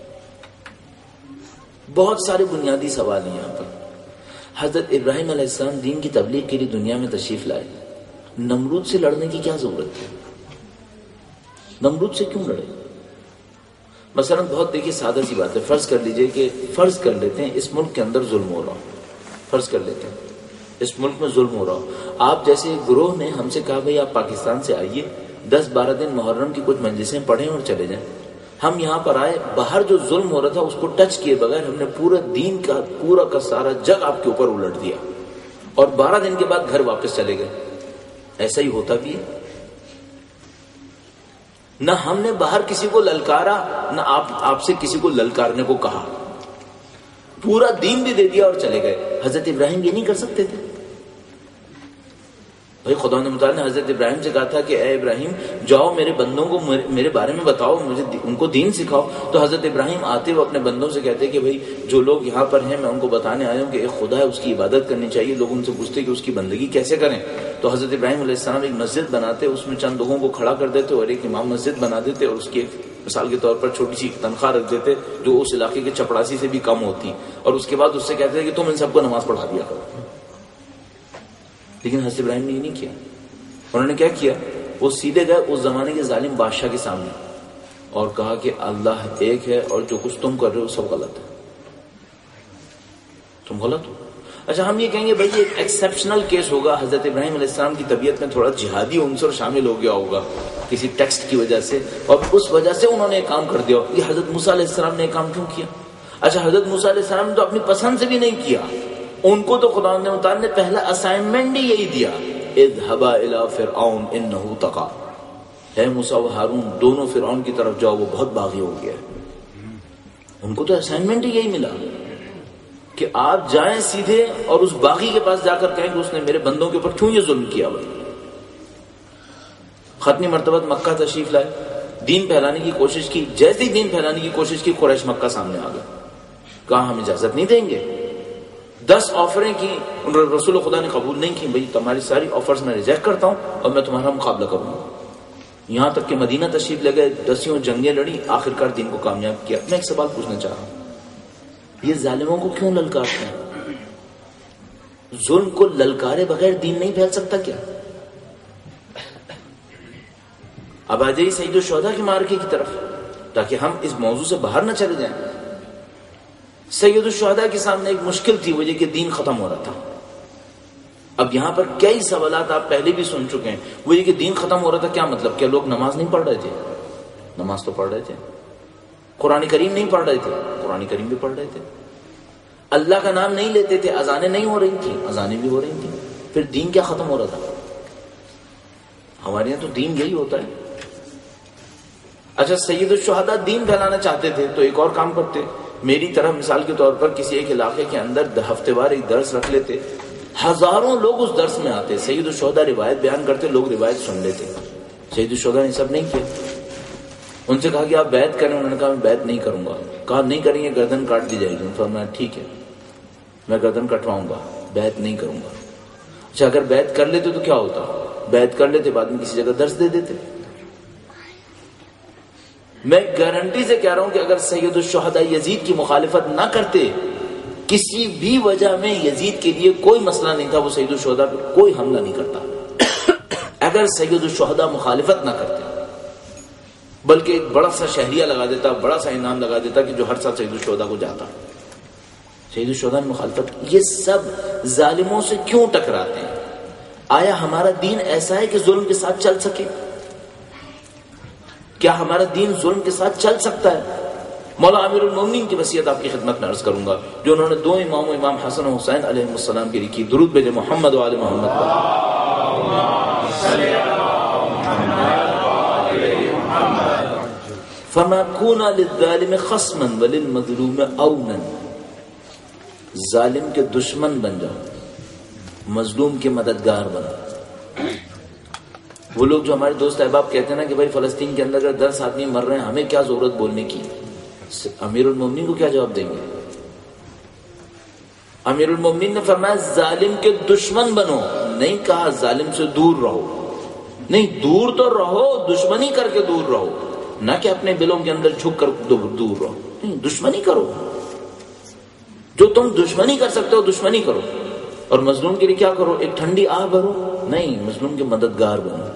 بہت سارے بنیادی سوال ہیں یہاں پر. حضرت ابراہیم علیہ السلام دین کی تبلیغ کے لیے دنیا میں تشریف لائے. نمرود سے لڑنے کی کیا ضرورت تھی؟ نمرود سے کیوں لڑے؟ مثلا بہت دیکھیے سادہ سی بات ہے، فرض کر لیجئے کہ فرض کر لیتے ہیں اس ملک کے اندر ظلم ہو رہا ہو. فرض کر لیتے ہیں اس ملک میں ظلم ہو رہا ہو. آپ جیسے گروہ نے ہم سے کہا بھائی آپ پاکستان سے آئیے 10-12 دن محرم کی کچھ مجلسیں پڑھیں اور چلے جائیں. ہم یہاں پر آئے، باہر جو ظلم ہو رہا تھا اس کو ٹچ کیے بغیر ہم نے پورا دین کا پورا کا سارا جگ آپ کے اوپر الٹ دیا اور 12 دن کے بعد گھر واپس چلے گئے. ایسا ہی ہوتا بھی ہے. نہ ہم نے باہر کسی کو للکارا، نہ آپ سے کسی کو للکارنے کو کہا. پورا دین بھی دے دیا اور چلے گئے. حضرت ابراہیم یہ نہیں کر سکتے تھے؟ بھائی خدا متعال نے حضرت ابراہیم سے کہا تھا کہ اے ابراہیم جاؤ میرے بندوں کو میرے بارے میں بتاؤ, مجھے ان کو دین سکھاؤ. تو حضرت ابراہیم آتے ہوئے اپنے بندوں سے کہتے کہ بھائی جو لوگ یہاں پر ہیں میں ان کو بتانے آیا ہوں کہ ایک خدا ہے, اس کی عبادت کرنی چاہیے. لوگ ان سے پوچھتے کہ اس کی بندگی کیسے کریں. تو حضرت ابراہیم علیہ السلام ایک مسجد بناتے, اس میں چند لوگوں کو کھڑا کر دیتے اور ایک امام مسجد بنا دیتے, اور اس کی ایک مثال کے طور پر چھوٹی سی تنخواہ رکھ دیتے جو اس علاقے کے چپڑاسی سے بھی کم ہوتی, اور اس کے بعد اس سے کہتے کہ تم ان سب کو نماز پڑھا دیا کرو. لیکن حضرت ابراہیم نے یہ نہیں کیا. انہوں نے کیا کیا, وہ سیدھے گئے اس زمانے کے ظالم بادشاہ کے سامنے اور کہا کہ اللہ ایک ہے اور جو کچھ تم کر رہے ہو سب غلط ہے, تم غلط ہو. اچھا ہم یہ کہیں گے بھائی یہ ایک ایکسیپشنل کیس ہوگا, حضرت ابراہیم علیہ السلام کی طبیعت میں تھوڑا جہادی عنصر شامل ہو گیا ہوگا کسی ٹیکسٹ کی وجہ سے, اور اس وجہ سے انہوں نے ایک کام کر دیا. یہ حضرت موسیٰ علیہ السلام نے ایک کام کیوں کیا؟ اچھا حضرت موسیٰ علیہ السلام نے تو اپنی پسند سے بھی نہیں کیا, ان کو تو خدا تعالیٰ نے پہلا اسائنمنٹ ہی یہی دیا, اذهبا الى فرعون انه طغى, اے موسیٰ و ہارون دونوں فرعون کی طرف جاؤ, وہ بہت باغی ہو گیا ہے. ان کو تو اسائنمنٹ ہی یہی ملا کہ آپ جائیں سیدھے اور اس باغی کے پاس جا کر کہیں کہ اس نے میرے بندوں کے اوپر کیوں یہ ظلم کیا. ختمی مرتبہ مکہ تشریف لائے, دین پھیلانے کی کوشش کی. جیسے ہی دین پھیلانے کی کوشش کی قریش مکہ سامنے آ گئے, کہا ہم اجازت نہیں دیں گے. 10 آفریں کی, رسول خدا نے قبول نہیں کی. بھائی تمہاری ساری آفرز میں ریجیکٹ کرتا ہوں اور میں تمہارا مقابلہ کروں گا. یہاں تک کہ مدینہ تشریف لے گئے, 10 جنگیں لڑی, آخرکار دین کو کامیاب کیا. میں ایک سوال پوچھنا چاہ رہا ہوں, یہ ظالموں کو کیوں للکارتے ہیں؟ ظلم کو للکارے بغیر دین نہیں پھیل سکتا کیا؟ اب آ جائیے سید الشہداء کے معرکے کی طرف تاکہ ہم اس موضوع سے باہر نہ چلے جائیں. سید الشہداء کے سامنے ایک مشکل تھی, وہ یہ کہ دین ختم ہو رہا تھا. اب یہاں پر کئی سوالات آپ پہلے بھی سن چکے ہیں. وہ یہ کہ دین ختم ہو رہا تھا, کیا مطلب؟ کیا لوگ نماز نہیں پڑھ رہے تھے؟ نماز تو پڑھ رہے تھے. قرآن کریم نہیں پڑھ رہے تھے؟ قرآن کریم بھی پڑھ رہے تھے. اللہ کا نام نہیں لیتے تھے, اذانیں نہیں ہو رہی تھیں؟ اذانیں بھی ہو رہی تھیں. پھر دین کیا ختم ہو رہا تھا؟ ہمارے یہاں تو دین یہی ہوتا ہے. اچھا سید الشہداء دین پھیلانا چاہتے تھے تو ایک اور کام کرتے. میری طرح مثال کے طور پر کسی ایک علاقے کے اندر ہفتے وار ایک درس رکھ لیتے, ہزاروں لوگ اس درس میں آتے. سید الشہداء روایت بیان کرتے, لوگ روایت سن لیتے. سید الشہداء نے سب نہیں کیا. ان سے کہا کہ آپ بیعت کریں, انہوں نے کہا میں بیعت نہیں کروں گا. کہا نہیں کریں گے گردن کاٹ دی جائے گی. فرمایا ٹھیک ہے میں گردن کٹواؤں گا, بیعت نہیں کروں گا. اچھا اگر بیعت کر لیتے تو کیا ہوتا؟ بیعت کر لیتے, بعد میں کسی جگہ درس دے دیتے. میں گارنٹی سے کہہ رہا ہوں کہ اگر سید الشہداء یزید کی مخالفت نہ کرتے, کسی بھی وجہ میں یزید کے لیے کوئی مسئلہ نہیں تھا, وہ سید الشہداء پہ کوئی حملہ نہیں کرتا. اگر سید الشہداء مخالفت نہ کرتے, بلکہ ایک بڑا سا شہریہ لگا دیتا, بڑا سا انعام لگا دیتا کہ جو ہر سال سید الشہداء کو جاتا. سید الشہداء نے مخالفت. یہ سب ظالموں سے کیوں ٹکراتے ہیں؟ آیا ہمارا دین ایسا ہے کہ ظلم کے ساتھ چل سکے؟ کیا ہمارا دین ظلم کے ساتھ چل سکتا ہے؟ مولا امیر المومنین کی وصیت آپ کی خدمت میں عرض کروں گا, جو انہوں نے 2 اماموں امام حسن و حسین علیہ السلام کی لکھی. درود بھیجے محمد و آل محمد پر. فما كونا للظالم خصما وللمظلوم اونا, ظالم کے دشمن بن جاؤ, مظلوم کے مددگار بنو. وہ لوگ جو ہمارے دوست احباب کہتے ہیں نا کہ بھائی فلسطین کے اندر اگر 10 آدمی مر رہے ہیں, ہمیں کیا ضرورت بولنے کی, امیر المومنین کو کیا جواب دیں گے؟ امیر المومنین نے فرمایا ظالم کے دشمن بنو, نہیں کہا ظالم سے دور رہو. نہیں, دور تو رہو, دشمنی کر کے دور رہو, نہ کہ اپنے دلوں کے اندر جھک کر دور رہو. نہیں, دشمنی کرو. جو تم دشمنی کر سکتے ہو دشمنی کرو. اور مظلوم کے لیے کیا کرو؟ ایک ٹھنڈی آہ بھرو. نہیں, مظلوم کے مددگار بنو.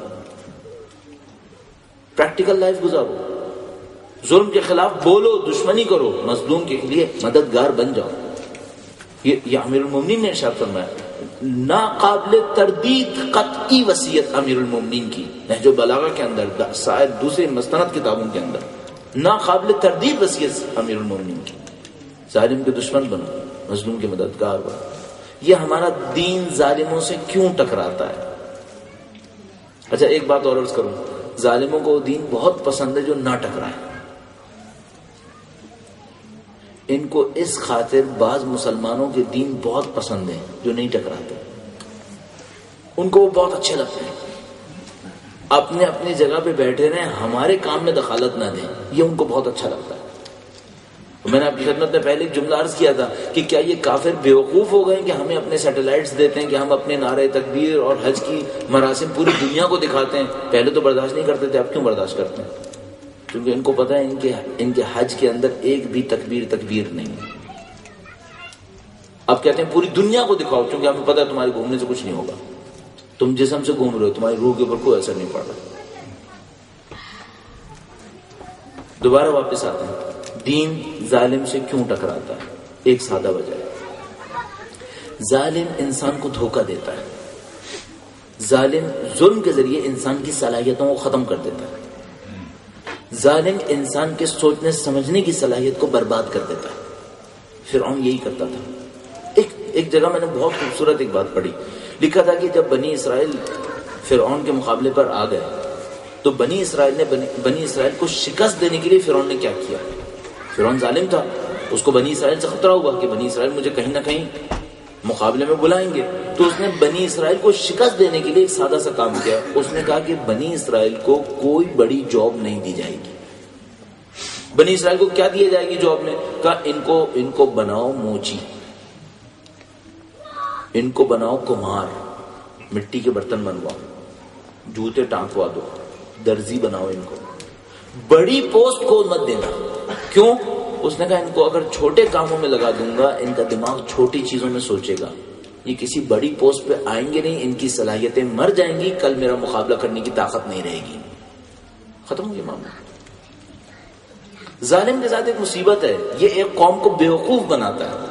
پریکٹیکل لائف گزارو, ظلم کے خلاف بولو, دشمنی کرو, مظلوم کے لیے مددگار بن جاؤ. یہ امیر المومنین نے ارشاد فرمایا. ناقابل تردید قطعی وصیت امیر المومنین کی, نہج البلاغہ کے اندر, شاید دوسرے مستند کتابوں کے اندر, ناقابل تردید وصیت امیر المومنین کی. ظالم کے دشمن بنو, مظلوم کے مددگار بنو. یہ ہمارا دین ظالموں سے کیوں ٹکراتا ہے؟ اچھا ایک بات اور عرض کروں, ظالموں کو دین بہت پسند ہے جو نہ ٹکرائے. ان کو اس خاطر بعض مسلمانوں کے دین بہت پسند ہیں جو نہیں ٹکراتے، ان کو وہ بہت اچھے لگتے ہیں، اپنے اپنی جگہ پہ بیٹھے رہیں، ہمارے کام میں دخالت نہ دیں، یہ ان کو بہت اچھا لگتا ہے۔ میں نے آپ کی خدمت میں پہلے ایک جملہ عرض کیا تھا کہ کیا یہ کافر بیوقوف ہو گئے کہ ہمیں اپنے سیٹلائٹس دیتے ہیں کہ ہم اپنے نعرہ تکبیر اور حج کی مراسم پوری دنیا کو دکھاتے ہیں؟ پہلے تو برداشت نہیں کرتے تھے، اب کیوں برداشت کرتے ہیں؟ کیونکہ ان کو پتہ ہے ان کے حج کے اندر ایک بھی تکبیر نہیں ہے۔ اب کہتے ہیں پوری دنیا کو دکھاؤ، کیونکہ ہمیں پتہ ہے تمہارے گھومنے سے کچھ نہیں ہوگا، تم جسم سے گھوم رہے ہو، تمہاری روح کے اوپر کوئی اثر نہیں پڑ رہا۔ دوبارہ واپس آتے ہیں، دین ظالم سے کیوں ٹکراتا ہے؟ ایک سادہ وجہ ہے، ظالم انسان کو دھوکہ دیتا ہے، ظالم ظلم کے ذریعے انسان کی صلاحیتوں کو ختم کر دیتا ہے، ظالم انسان کے سوچنے سمجھنے کی صلاحیت کو برباد کر دیتا ہے۔ فرعون یہی کرتا تھا۔ ایک جگہ میں نے بہت خوبصورت ایک بات پڑھی، لکھا تھا کہ جب بنی اسرائیل فرعون کے مقابلے پر آ گئے تو بنی اسرائیل کو شکست دینے کے لیے فرعون نے کیا کیا؟ فرعون ظالم تھا، اس کو بنی اسرائیل سے خطرہ ہوا کہ بنی اسرائیل مجھے کہیں نہ کہیں مقابلے میں بلائیں گے، تو اس نے بنی اسرائیل کو شکست دینے کے لیے ایک سادہ سا کام کیا۔ اس نے کہا کہ بنی اسرائیل کو کوئی بڑی جاب نہیں دی جائے گی۔ بنی اسرائیل کو کیا دیا جائے گی جاب میں؟ کہا ان کو بناؤ موچی، ان کو بناؤ کمہار، مٹی کے برتن بنواؤ، جوتے ٹانکوا دو، درزی بناؤ، ان کو بڑی پوسٹ کو مت دینا۔ کیوں؟ اس نے کہا ان کو اگر چھوٹے کاموں میں لگا دوں گا، ان کا دماغ چھوٹی چیزوں میں سوچے گا، یہ کسی بڑی پوسٹ پہ آئیں گے نہیں، ان کی صلاحیتیں مر جائیں گی، کل میرا مقابلہ کرنے کی طاقت نہیں رہے گی۔ ختم ہو گیا معاملہ۔ ظالم کے ساتھ ایک مصیبت ہے، یہ ایک قوم کو بیوقوف بناتا ہے۔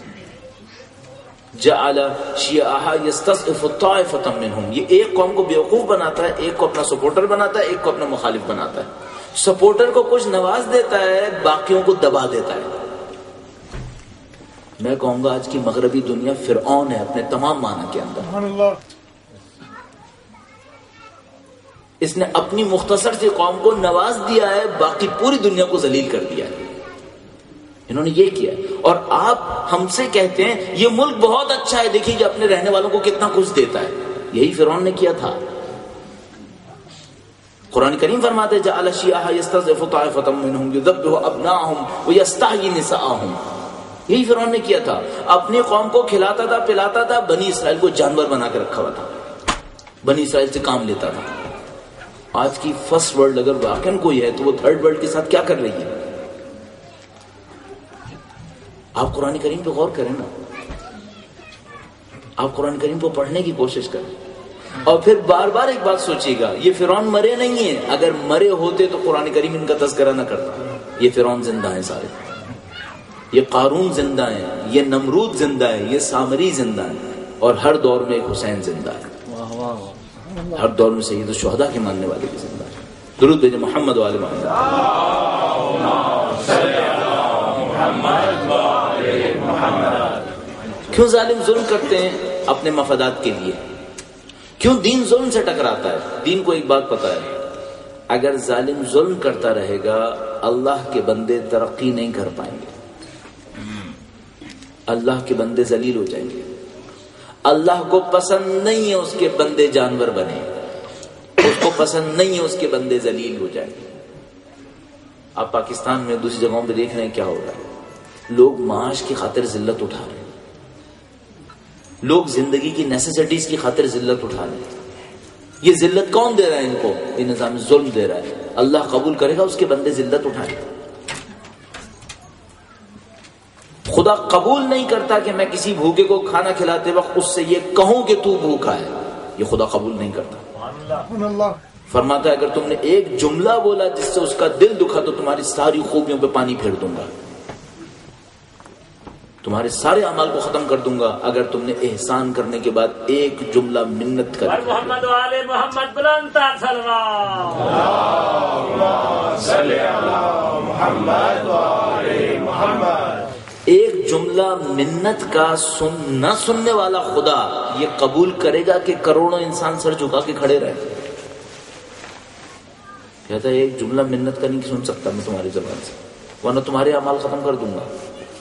جعل شیعہا یستضعف طائفۃ منہم، یہ ایک قوم کو بیوقوف بناتا ہے، ایک کو اپنا سپورٹر بناتا ہے، ایک کو اپنا مخالف بناتا ہے۔ سپورٹر کو کچھ نواز دیتا ہے، باقیوں کو دبا دیتا ہے۔ میں کہوں گا آج کی مغربی دنیا فرعون ہے اپنے تمام معنی کے اندر۔ اس نے اپنی مختصر سی قوم کو نواز دیا ہے، باقی پوری دنیا کو ذلیل کر دیا ہے۔ انہوں نے یہ کیا، اور آپ ہم سے کہتے ہیں یہ ملک بہت اچھا ہے، دیکھیے کہ اپنے رہنے والوں کو کتنا کچھ دیتا ہے۔ یہی فرعون نے کیا تھا۔ قرآن کریم فرماتے ہیں جعل شیعہا یستضعف طائفۃ منہم یذبح ابناءہم ویستحیی نساءہم، یہی فرعون نے کیا تھا، اپنی قوم کو کھلاتا تھا پلاتا تھا، بنی اسرائیل کو جانور بنا کے رکھا ہوا تھا، بنی اسرائیل سے کام لیتا تھا۔ آج کی فرسٹ ورلڈ اگر واقعاً کوئی ہے تو وہ تھرڈ ورلڈ کے ساتھ کیا کر رہی ہے؟ آپ قرآن کریم پہ غور کریں نا، آپ قرآن کریم کو پڑھنے کی کوشش کریں، اور پھر بار بار ایک بات سوچیے گا، یہ فرعون مرے نہیں ہیں، اگر مرے ہوتے تو قرآن کریم ان کا تذکرہ نہ کرتا۔ یہ فرعون زندہ ہیں سارے، یہ قارون زندہ ہیں، یہ نمرود زندہ ہے، یہ سامری زندہ ہے، اور ہر دور میں ایک حسین زندہ ہے، ہر دور میں سید الشہداء کے ماننے والے بھی زندہ ہے۔ درود بھیجیں محمد و آل محمد۔ کیوں ظالم ظلم کرتے ہیں؟ اپنے مفادات کے لیے۔ کیوں دین ظلم سے ٹکراتا ہے؟ دین کو ایک بات پتا ہے، اگر ظالم ظلم کرتا رہے گا اللہ کے بندے ترقی نہیں کر پائیں گے، اللہ کے بندے ذلیل ہو جائیں گے۔ اللہ کو پسند نہیں ہے اس کے بندے جانور بنے، اس کو پسند نہیں ہے اس کے بندے ذلیل ہو جائیں گے۔ آپ پاکستان میں دوسری جگہوں پہ دیکھ رہے ہیں کیا ہو رہا ہے، لوگ معاش کی خاطر ذلت اٹھا رہے ہیں، لوگ زندگی کی نیسیسٹیز کی خاطر ذلت اٹھا رہے ہیں۔ یہ ذلت کون دے رہا ہے ان کو؟ یہ نظام ظلم دے رہا ہے۔ اللہ قبول کرے گا اس کے بندے ذلت اٹھائیں۔ خدا قبول نہیں کرتا کہ میں کسی بھوکے کو کھانا کھلاتے وقت اس سے یہ کہوں کہ تو بھوکا ہے، یہ خدا قبول نہیں کرتا۔ فرماتا ہے اگر تم نے ایک جملہ بولا جس سے اس کا دل دکھا تو تمہاری ساری خوبیوں پہ پانی پھیر دوں گا، تمہارے سارے اعمال کو ختم کر دوں گا اگر تم نے احسان کرنے کے بعد ایک جملہ منت کر دی۔ محمد و آل محمد بلند اللہم صلی علی محمد و آل محمد۔ ایک جملہ منت کا نہ سننے والا خدا یہ قبول کرے گا کہ کروڑوں انسان سر جھکا کے کھڑے رہے؟ کہتا ہے ایک جملہ منت کا نہیں سن سکتا میں تمہاری زبان سے، ورنہ تمہارے اعمال ختم کر دوں گا۔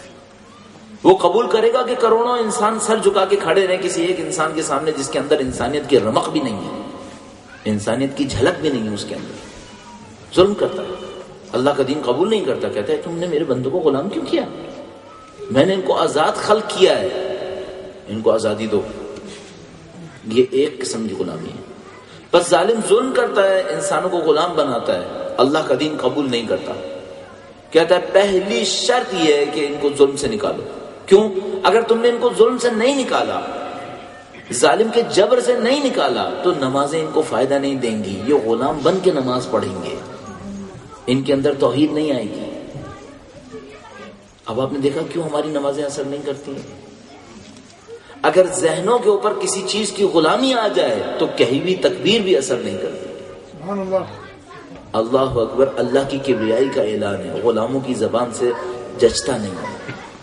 وہ قبول کرے گا کہ کروڑوں انسان سر جھکا کے کھڑے رہیں کسی ایک انسان کے سامنے جس کے اندر انسانیت کی رمق بھی نہیں ہے، انسانیت کی جھلک بھی نہیں ہے اس کے اندر؟ ظلم کرتا ہے، اللہ کا دین قبول نہیں کرتا، کہتا ہے تم نے میرے بندوں کو غلام کیوں کیا؟ میں نے ان کو آزاد خلق کیا ہے، ان کو آزادی دو۔ یہ ایک قسم کی غلامی ہے۔ بس ظالم ظلم کرتا ہے، انسانوں کو غلام بناتا ہے، اللہ کا دین قبول نہیں کرتا، کہتا ہے پہلی شرط یہ ہے کہ ان کو ظلم سے نکالو۔ کیوں؟ اگر تم نے ان کو ظلم سے نہیں نکالا، ظالم کے جبر سے نہیں نکالا، تو نمازیں ان کو فائدہ نہیں دیں گی، یہ غلام بن کے نماز پڑھیں گے، ان کے اندر توحید نہیں آئے گی۔ اب آپ نے دیکھا کیوں ہماری نمازیں اثر نہیں کرتی ہیں؟ اگر ذہنوں کے اوپر کسی چیز کی غلامی آ جائے تو کہی ہوئی تکبیر بھی اثر نہیں کرتی۔ سبحان اللہ، اللہ اکبر اللہ کی کبریائی کا اعلان ہے، غلاموں کی زبان سے جچتا نہیں ہے۔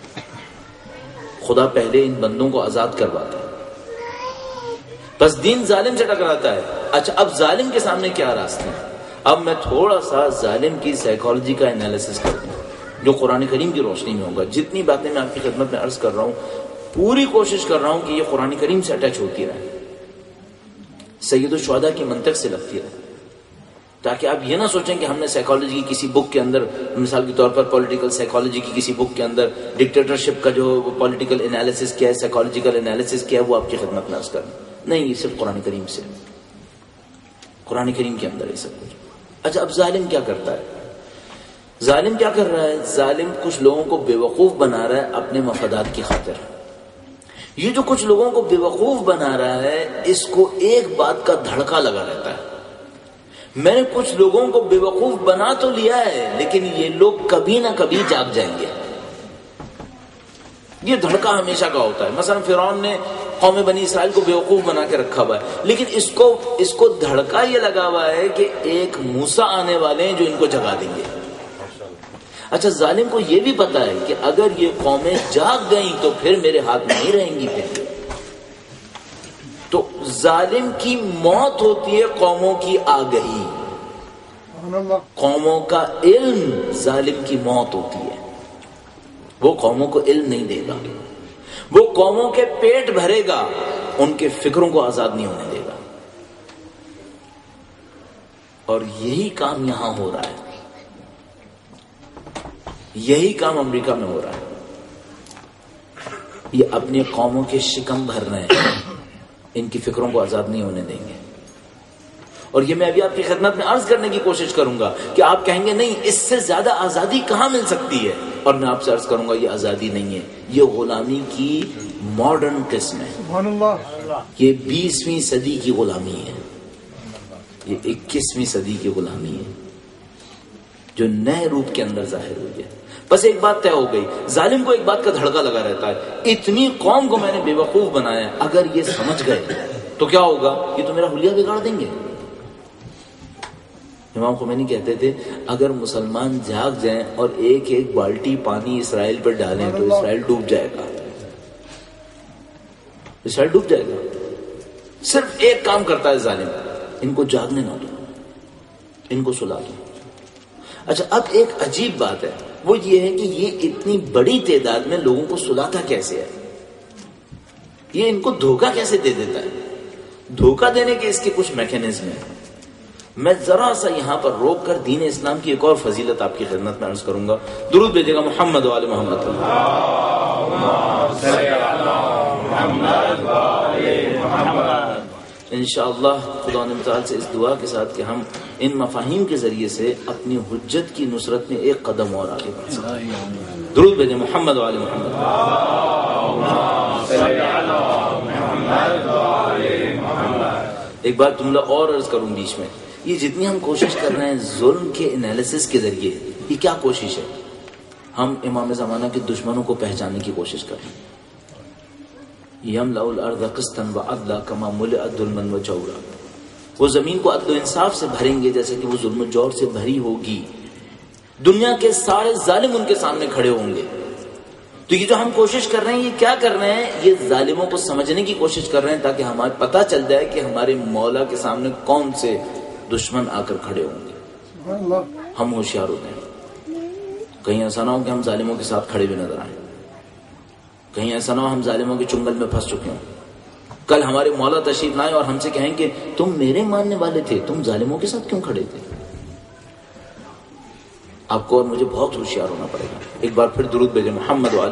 خدا پہلے ان بندوں کو آزاد کرواتا ہے، بس دین ظالم سے ٹکراتا ہے۔ اچھا، اب ظالم کے سامنے کیا راستے ہیں؟ اب میں تھوڑا سا ظالم کی سائیکالوجی کا انالیسس کرتا ہوں، جو قرآن کریم کی روشنی میں ہوگا۔ جتنی باتیں میں آپ کی خدمت میں عرض کر رہا ہوں، پوری کوشش کر رہا ہوں کہ یہ قرآن کریم سے اٹیچ ہوتی رہے، سید الشہداء کی منطق سے لگتی رہے، تاکہ آپ یہ نہ سوچیں کہ ہم نے سائیکالوجی کی کسی بک کے اندر، مثال کے طور پر پولیٹیکل سائیکالوجی کی کسی بک کے اندر ڈکٹیٹرشپ کا جو پولیٹیکل انالیسس کیا ہے، سائیکالوجیکل انالیسس کیا ہے، وہ آپ کی خدمت میں عرض کرنا نہیں، یہ صرف قرآن کریم سے، قرآن کریم کے اندر ہے سب کچھ۔ اچھا، اب ظالم کیا کرتا ہے؟ ظالم کیا کر رہا ہے؟ ظالم کچھ لوگوں کو بے وقوف بنا رہا ہے اپنے مفادات کی خاطر۔ یہ جو کچھ لوگوں کو بے وقوف بنا رہا ہے، اس کو ایک بات کا دھڑکا لگا رہتا ہے، میں نے کچھ لوگوں کو بے وقوف بنا تو لیا ہے، لیکن یہ لوگ کبھی نہ کبھی جاگ جائیں گے۔ یہ دھڑکا ہمیشہ کا ہوتا ہے۔ مثلا فرعون نے قوم بنی اسرائیل کو بے وقوف بنا کے رکھا ہوا ہے، لیکن اس کو دھڑکا یہ لگا ہوا ہے کہ ایک موسیٰ آنے والے ہیں جو ان کو جگا دیں گے۔ اچھا، ظالم کو یہ بھی پتا ہے کہ اگر یہ قومیں جاگ گئیں تو پھر میرے ہاتھ میں نہیں رہیں گی، پھر تو ظالم کی موت ہوتی ہے قوموں کی آگہی، قوموں کا علم ظالم کی موت ہوتی ہے۔ وہ قوموں کو علم نہیں دے گا، وہ قوموں کے پیٹ بھرے گا، ان کے فکروں کو آزاد نہیں ہونے دے گا۔ اور یہی کام یہاں ہو رہا ہے، یہی کام امریکہ میں ہو رہا ہے۔ یہ اپنی قوموں کے شکم بھر رہے ہیں، ان کی فکروں کو آزاد نہیں ہونے دیں گے۔ اور یہ میں ابھی آپ کی خدمت میں عرض کرنے کی کوشش کروں گا کہ آپ کہیں گے نہیں، اس سے زیادہ آزادی کہاں مل سکتی ہے، اور میں آپ سے عرض کروں گا یہ آزادی نہیں ہے، یہ غلامی کی ماڈرن قسم ہے۔ سبحان اللہ، یہ 20ویں صدی کی غلامی ہے، یہ 21ویں صدی کی غلامی ہے جو نئے روپ کے اندر ظاہر ہوئی ہے۔ بس ایک بات طے ہو گئی، ظالم کو ایک بات کا دھڑکا لگا رہتا ہے، اتنی قوم کو میں نے بے وقوف بنایا، اگر یہ سمجھ گئے تو کیا ہوگا؟ یہ تو میرا حلیہ بگاڑ دیں گے۔ امام خمینی کہتے تھے اگر مسلمان جاگ جائیں اور ایک ایک بالٹی پانی اسرائیل پر ڈالیں تو اسرائیل ڈوب جائے گا، اسرائیل ڈوب جائے گا۔ صرف ایک کام کرتا ہے ظالم، ان کو جاگنے نہ دو، ان کو سلا دو۔ اچھا، اب ایک عجیب بات ہے، وہ یہ ہے کہ یہ اتنی بڑی تعداد میں لوگوں کو سلاتا کیسے ہے؟ یہ ان کو دھوکہ کیسے دے دیتا ہے؟ دھوکہ دینے کے اس کے کچھ میکینزم ہیں۔ میں ذرا سا یہاں پر روک کر دین اسلام کی ایک اور فضیلت آپ کی خدمت میں عرض کروں گا۔ درود بھیجے گا محمد و آل محمد۔ انشاءاللہ خدا متعال سے اس دعا کے ساتھ کہ ہم ان مفاہیم کے ذریعے سے اپنی حجت کی نصرت میں ایک قدم اور آگے بڑھ سکیں۔ درود بھیجے محمد و آل محمد۔ ایک بات جملہ اور عرض کروں بیچ میں، یہ جتنی ہم کوشش کر رہے ہیں ظلم کے انالیسس کے ذریعے، یہ کیا کوشش ہے؟ ہم امام زمانہ کے دشمنوں کو پہچاننے کی کوشش کر رہے ہیں۔ یملأ الارض قسطا وعدلا کما ملئت ظلما وجورا، وہ زمین کو عدل و انصاف سے بھریں گے جیسے کہ وہ ظلم و جور سے بھری ہوگی۔ دنیا کے سارے ظالم ان کے سامنے کھڑے ہوں گے۔ تو یہ جو ہم کوشش کر رہے ہیں، یہ کیا کر رہے ہیں؟ یہ ظالموں کو سمجھنے کی کوشش کر رہے ہیں تاکہ ہمیں پتہ چل جائے کہ ہمارے مولا کے سامنے کون سے دشمن آ کر کھڑے ہوں گے، ہم ہوشیار ہو جائیں، کہیں ایسا نہ ہو کہ ہم ظالموں کے ساتھ کھڑے بھی نظر آئیں۔ کہیں ایسا نہ ہو ہم ظالموں کے چنگل میں پھنس چکے ہوں. کل ہمارے مولا تشریف لائیں اور ہم سے کہیں کہ تم میرے ماننے والے تھے، تم ظالموں کے ساتھ کیوں کھڑے تھے؟ آپ کو اور مجھے بہت ہوشیار ہونا پڑے گا. ایک بار پھر درود بھیجیں محمد و آل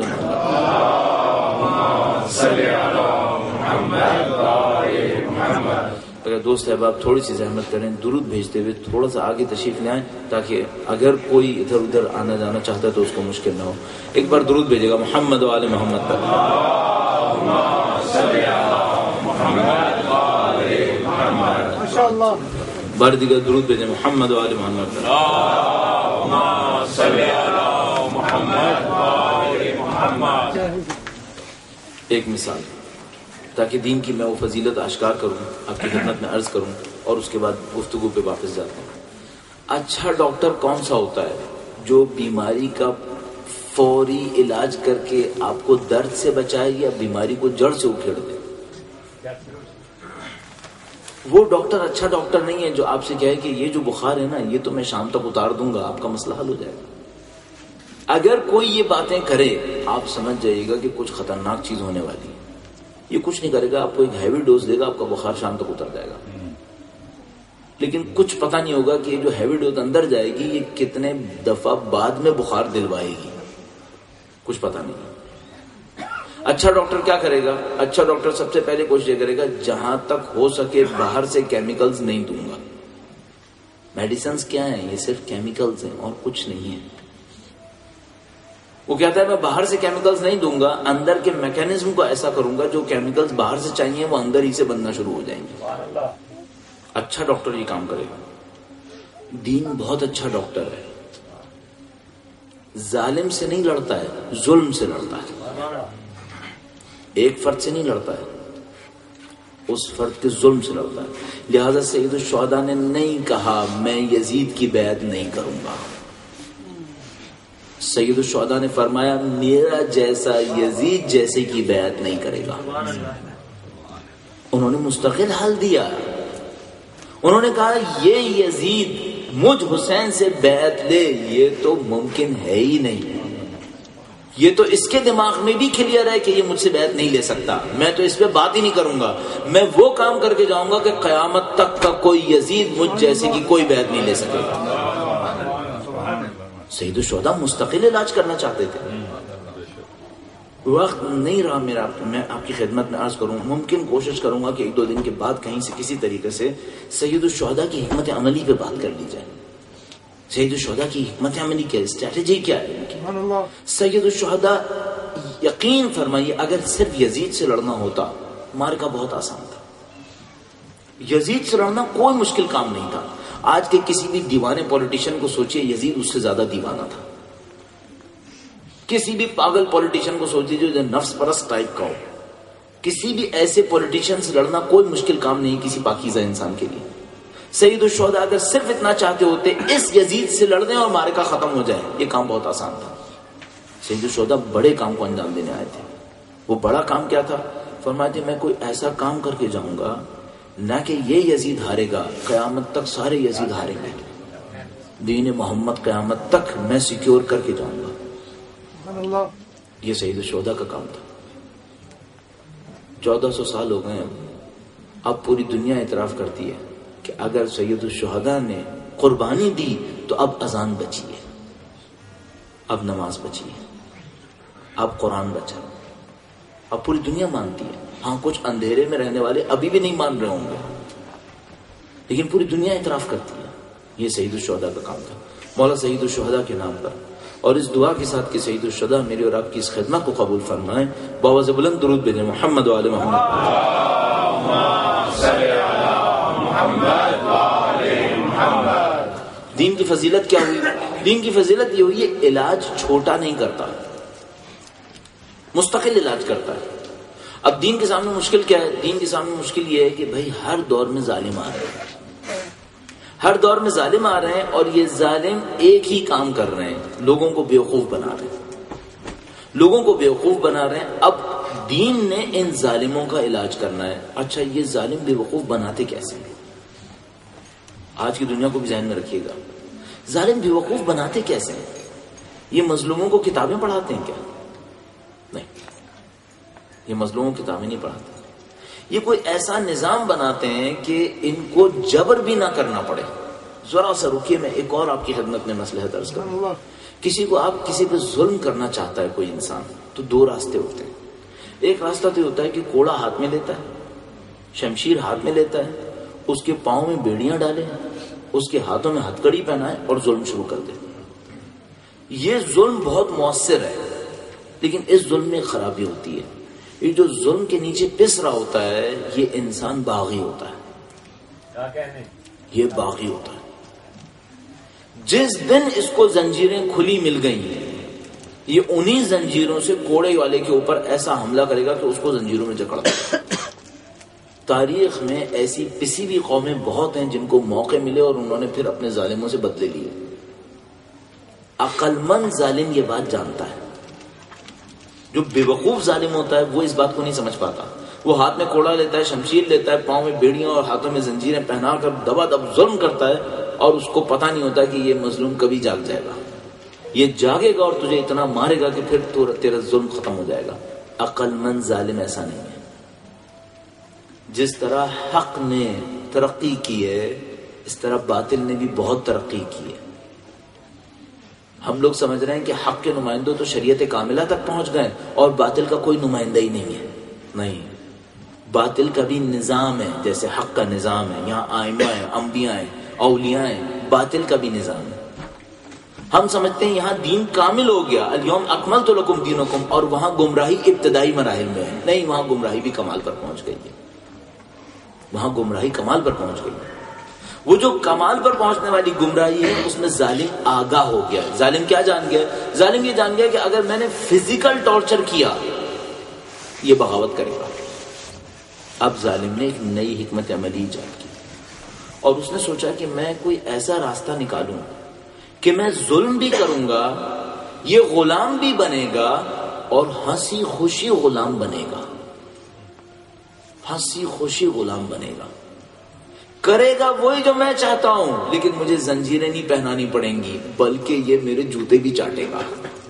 محمد. اگر دوست احباب تھوڑی سی زحمت کریں، درود بھیجتے ہوئے تھوڑا سا آگے تشریف لائیں تاکہ اگر کوئی ادھر ادھر آنا جانا چاہتا ہے تو اس کو مشکل نہ ہو. ایک بار درود بھیجے گا محمد و آل محمد پر. بار دیگر درود بھیجیں محمد و آل محمد پر. ایک مثال تاکہ دین کی میں وہ فضیلت آشکار کروں، آپ کی خدمت میں عرض کروں اور اس کے بعد گفتگو پہ واپس جاتا ہوں. اچھا ڈاکٹر کون سا ہوتا ہے جو بیماری کا فوری علاج کر کے آپ کو درد سے بچائے یا بیماری کو جڑ سے اکھیڑ دے؟ وہ ڈاکٹر اچھا ڈاکٹر نہیں ہے جو آپ سے کہے کہ یہ جو بخار ہے نا یہ تو میں شام تک اتار دوں گا، آپ کا مسئلہ حل ہو جائے گا. اگر کوئی یہ باتیں کرے آپ سمجھ جائیے گا کہ کچھ خطرناک چیز ہونے والی ہے. یہ کچھ نہیں کرے گا، آپ کو ایک ہیوی ڈوز دے گا، آپ کا بخار شام تک اتر جائے گا. لیکن کچھ پتہ نہیں ہوگا کہ یہ جو ہیوی ڈوز اندر جائے گی یہ کتنے دفعہ بعد میں بخار دلوائے گی، کچھ پتہ نہیں. اچھا ڈاکٹر کیا کرے گا؟ اچھا ڈاکٹر سب سے پہلے کوشش یہ کرے گا جہاں تک ہو سکے باہر سے کیمیکلز نہیں دوں گا. میڈیسنز کیا ہیں؟ یہ صرف کیمیکلز ہیں اور کچھ نہیں ہے. وہ کہتا ہے میں باہر سے کیمیکلز نہیں دوں گا، اندر کے میکینزم کو ایسا کروں گا جو کیمیکلز باہر سے چاہیے وہ اندر ہی سے بننا شروع ہو جائیں گے. اچھا ڈاکٹر یہ کام کرے گا. دین بہت اچھا ڈاکٹر ہے، ظالم سے نہیں لڑتا ہے، ظلم سے لڑتا ہے. ایک فرد سے نہیں لڑتا ہے، اس فرد کے ظلم سے لڑتا ہے. لہذا سید الشہداء نے نہیں کہا میں یزید کی بیعت نہیں کروں گا. سید الشہداء نے فرمایا میرا جیسا یزید جیسے کی بیعت نہیں کرے گا. انہوں نے مستقل حل دیا. انہوں نے کہا یہ یزید مجھ حسین سے بیعت لے، یہ تو ممکن ہے ہی نہیں. یہ تو اس کے دماغ میں بھی کلیئر ہے کہ یہ مجھ سے بیعت نہیں لے سکتا. میں تو اس پہ بات ہی نہیں کروں گا. میں وہ کام کر کے جاؤں گا کہ قیامت تک کا کوئی یزید مجھ جیسے کی کوئی بیعت نہیں لے سکے گا. سید الشہداء مستقل علاج کرنا چاہتے تھے. وقت نہیں رہا میرا، میں آپ کی خدمت میں عرض کروں، ممکن کوشش کروں گا کہ ایک دو دن کے بعد کہیں سے کسی طریقے سے سید الشہداء کی حکمت عملی پہ بات کر لی جائے. سید الشہداء کی حکمت عملی کیا ہے، اسٹریٹجی کیا ہے. سید الشہداء یقین فرمائیے اگر صرف یزید سے لڑنا ہوتا مارکا بہت آسان تھا. یزید سے لڑنا کوئی مشکل کام نہیں تھا. آج کے کسی بھی دیوانے پولیٹیشین کو سوچئے یزید اس سے زیادہ دیوانہ تھا. کسی بھی پاگل پولیٹیشین کو سوچئے جو نفس پرست ٹائپ کا ہو. کسی بھی ایسے پولیٹیشین سے لڑنا کوئی مشکل کام نہیں کسی پاکیزہ انسان کے لیے. سید الشہداء اگر صرف اتنا چاہتے ہوتے اس یزید سے لڑنے اور مارکا ختم ہو جائے، یہ کام بہت آسان تھا. سید الشہداء بڑے کام کو انجام دینے آئے تھے. وہ بڑا کام کیا تھا؟ فرماتے تھے میں کوئی ایسا کام کر کے جاؤں گا نہ کہ یہ یزید ہارے گا، قیامت تک سارے یزید ہاریں گے. دین محمد قیامت تک میں سیکیور کر کے جاؤں گا. یہ سید الشہداء کا کام تھا. 1400 سال ہو گئے. اب پوری دنیا اعتراف کرتی ہے کہ اگر سید الشہداء نے قربانی دی تو اب اذان بچی ہے، اب نماز بچی ہے، اب قرآن بچا. اب پوری دنیا مانتی ہے. ہاں کچھ اندھیرے میں رہنے والے ابھی بھی نہیں مان رہے ہوں گے، لیکن پوری دنیا اعتراف کرتی ہے. یہ سید الشہداء کا کام تھا. مولا سید الشہداء کے نام پر اور اس دعا کے ساتھ کہ سید الشہداء میری اور آپ کی اس خدمت کو قبول فرمائیں، بآواز بلند درود بھیجیں محمد و آل محمد. دین کی فضیلت کیا ہوئی؟ دین کی فضیلت یہ ہوئی ہے علاج چھوٹا نہیں کرتا، مستقل علاج کرتا ہے. اب دین کے سامنے مشکل کیا ہے؟ دین کے سامنے مشکل یہ ہے کہ بھائی ہر دور میں ظالم آ رہے ہیں، ہر دور میں ظالم آ رہے ہیں اور یہ ظالم ایک ہی کام کر رہے ہیں، لوگوں کو بیوقوف بنا رہے ہیں، لوگوں کو بیوقوف بنا رہے ہیں. اب دین نے ان ظالموں کا علاج کرنا ہے. اچھا یہ ظالم بیوقوف بناتے کیسے ہیں؟ آج کی دنیا کو بھی ذہن میں رکھیے گا. ظالم بیوقوف بناتے کیسے ہیں؟ یہ مظلوموں کو کتابیں پڑھاتے ہیں کیا؟ نہیں. یہ مظلوموں کی کتابیں نہیں پڑھاتے. یہ کوئی ایسا نظام بناتے ہیں کہ ان کو جبر بھی نہ کرنا پڑے. ذرا سا رکیے، میں ایک اور آپ کی خدمت میں مصلحت عرض کروں. کسی پہ ظلم کرنا چاہتا ہے کوئی انسان تو دو راستے ہوتے ہیں. ایک راستہ تو ہوتا ہے کہ کوڑا ہاتھ میں لیتا ہے، شمشیر ہاتھ میں لیتا ہے، اس کے پاؤں میں بیڑیاں ڈالے، اس کے ہاتھوں میں ہتھکڑی پہنائے اور ظلم شروع کر دے. یہ ظلم بہت مؤثر ہے، لیکن اس ظلم میں خرابی ہوتی ہے. یہ جو ظلم کے نیچے پس رہا ہوتا ہے یہ انسان باغی ہوتا ہے. یہ باغی ہوتا ہے. جس دن اس کو زنجیریں کھلی مل گئی، یہ انہی زنجیروں سے کوڑے والے کے اوپر ایسا حملہ کرے گا کہ اس کو زنجیروں میں جکڑ دے. تاریخ میں ایسی پسی ہوئی قومیں بہت ہیں جن کو موقع ملے اور انہوں نے پھر اپنے ظالموں سے بدلے لیے. عقل مند ظالم یہ بات جانتا ہے. جو بے وقوف ظالم ہوتا ہے وہ اس بات کو نہیں سمجھ پاتا. وہ ہاتھ میں کوڑا لیتا ہے، شمشیر لیتا ہے، پاؤں میں بیڑیاں اور ہاتھوں میں زنجیریں پہنا کر دبا دب ظلم کرتا ہے، اور اس کو پتہ نہیں ہوتا کہ یہ مظلوم کبھی جاگ جائے گا. یہ جاگے گا اور تجھے اتنا مارے گا کہ پھر تیرا ظلم ختم ہو جائے گا. عقل مند ظالم ایسا نہیں ہے. جس طرح حق نے ترقی کی ہے اس طرح باطل نے بھی بہت ترقی کی ہے. ہم لوگ سمجھ رہے ہیں کہ حق کے نمائندوں تو شریعت کاملہ تک پہنچ گئے اور باطل کا کوئی نمائندہ ہی نہیں ہے. نہیں، باطل کا بھی نظام ہے جیسے حق کا نظام ہے. یہاں آئمہ ہیں، انبیاء ہیں، اولیاء ہیں. باطل کا بھی نظام ہے. ہم سمجھتے ہیں یہاں دین کامل ہو گیا، الیوم اکملت لکم دینکم، اور وہاں گمراہی ابتدائی مراحل میں ہے. نہیں، وہاں گمراہی بھی کمال پر پہنچ گئی ہے. وہاں گمراہی کمال پر پہنچ گئی ہے. وہ جو کمال پر پہنچنے والی گمراہی ہے اس میں ظالم آگاہ ہو گیا. ظالم کیا جان گیا؟ ظالم یہ جان گیا کہ اگر میں نے فزیکل ٹارچر کیا یہ بغاوت کرے گا. اب ظالم نے ایک نئی حکمت عملی ایجاد کی اور اس نے سوچا کہ میں کوئی ایسا راستہ نکالوں کہ میں ظلم بھی کروں گا، یہ غلام بھی بنے گا اور ہنسی خوشی غلام بنے گا. ہنسی خوشی غلام بنے گا. کرے گا وہی جو میں چاہتا ہوں، لیکن مجھے زنجیریں نہیں پہنانی پڑیں گی بلکہ یہ میرے جوتے بھی چاٹے گا.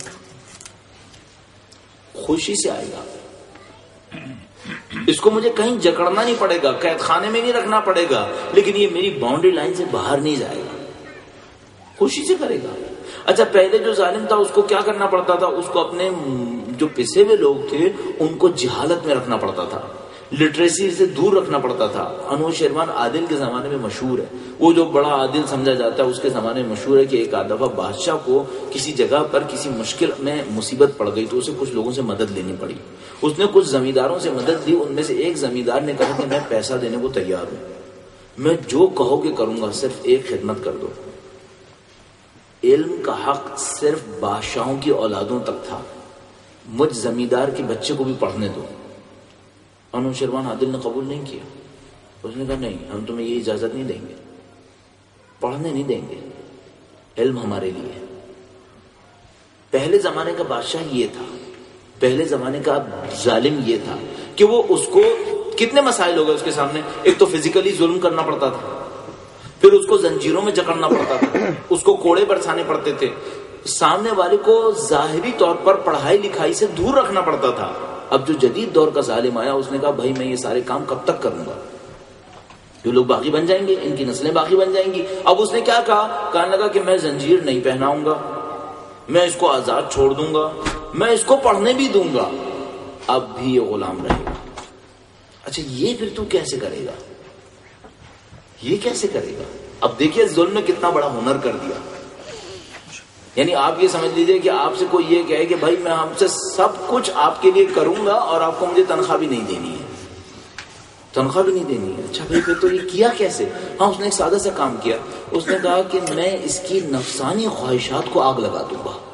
خوشی سے آئے گا. اس کو مجھے کہیں جکڑنا نہیں پڑے گا، قید خانے میں نہیں رکھنا پڑے گا، لیکن یہ میری باؤنڈری لائن سے باہر نہیں جائے گا. خوشی سے کرے گا. اچھا، پہلے جو ظالم تھا اس کو کیا کرنا پڑتا تھا؟ اس کو اپنے جو پسے ہوئے لوگ تھے ان کو جہالت میں رکھنا پڑتا تھا، لٹریسی سے دور رکھنا پڑتا تھا. انور شیروان عادل کے زمانے میں مشہور ہے. وہ جو بڑا عادل سمجھا جاتا ہے اس کے زمانے میں مشہور ہے کہ ایک آدھ دفعہ بادشاہ کو کسی جگہ پر کسی مشکل میں مصیبت پڑ گئی تو اسے کچھ لوگوں سے مدد لینی پڑی. اس نے کچھ زمینداروں سے مدد لی. ان میں سے ایک زمیندار نے کہا کہ میں پیسہ دینے کو تیار ہوں، میں جو کہو گے کروں گا، صرف ایک خدمت کر دو. علم کا حق صرف بادشاہوں کی اولادوں تک تھا، مجھ زمیندار کے بچے کو بھی پڑھنے دو. انور شیروان عادل نے قبول نہیں کیا. اس نے کہا نہیں، ہم تمہیں یہ اجازت نہیں دیں گے، پڑھنے نہیں دیں گے. علم ہمارے لیے. پہلے زمانے کا بادشاہ یہ تھا، پہلے زمانے کا ظالم یہ تھا کہ وہ اس کو کتنے مسائل ہو گئے اس کے سامنے. ایک تو فزیکلی ظلم کرنا پڑتا تھا، پھر اس کو زنجیروں میں جکڑنا پڑتا تھا، اس کو کوڑے برسانے پڑتے تھے، سامنے والے کو ظاہری طور پر پڑھائی لکھائی سے دور رکھنا پڑتا تھا. اب جو جدید دور کا ظالم آیا اس نے کہا بھائی میں یہ سارے کام کب تک کروں گا؟ یہ لوگ باقی بن جائیں گے، ان کی نسلیں باقی بن جائیں گی. اب اس نے کیا کہا؟ کہنے لگا کہ میں زنجیر نہیں پہناؤں گا، میں اس کو آزاد چھوڑ دوں گا، میں اس کو پڑھنے بھی دوں گا، اب بھی یہ غلام رہے گا. اچھا، یہ پھر تو کیسے کرے گا؟ یہ کیسے کرے گا؟ اب دیکھیے ظلم نے کتنا بڑا ہنر کر دیا. یعنی آپ یہ سمجھ لیجئے کہ آپ سے کوئی یہ کہے کہ بھائی میں ہم سے سب کچھ آپ کے لیے کروں گا اور آپ کو مجھے تنخواہ بھی نہیں دینی ہے، تنخواہ بھی نہیں دینی ہے. اچھا بھائی پھر تو یہ کیا کیسے؟ ہاں، اس نے ایک سادہ سا کام کیا. اس نے کہا کہ میں اس کی نفسانی خواہشات کو آگ لگا دوں گا.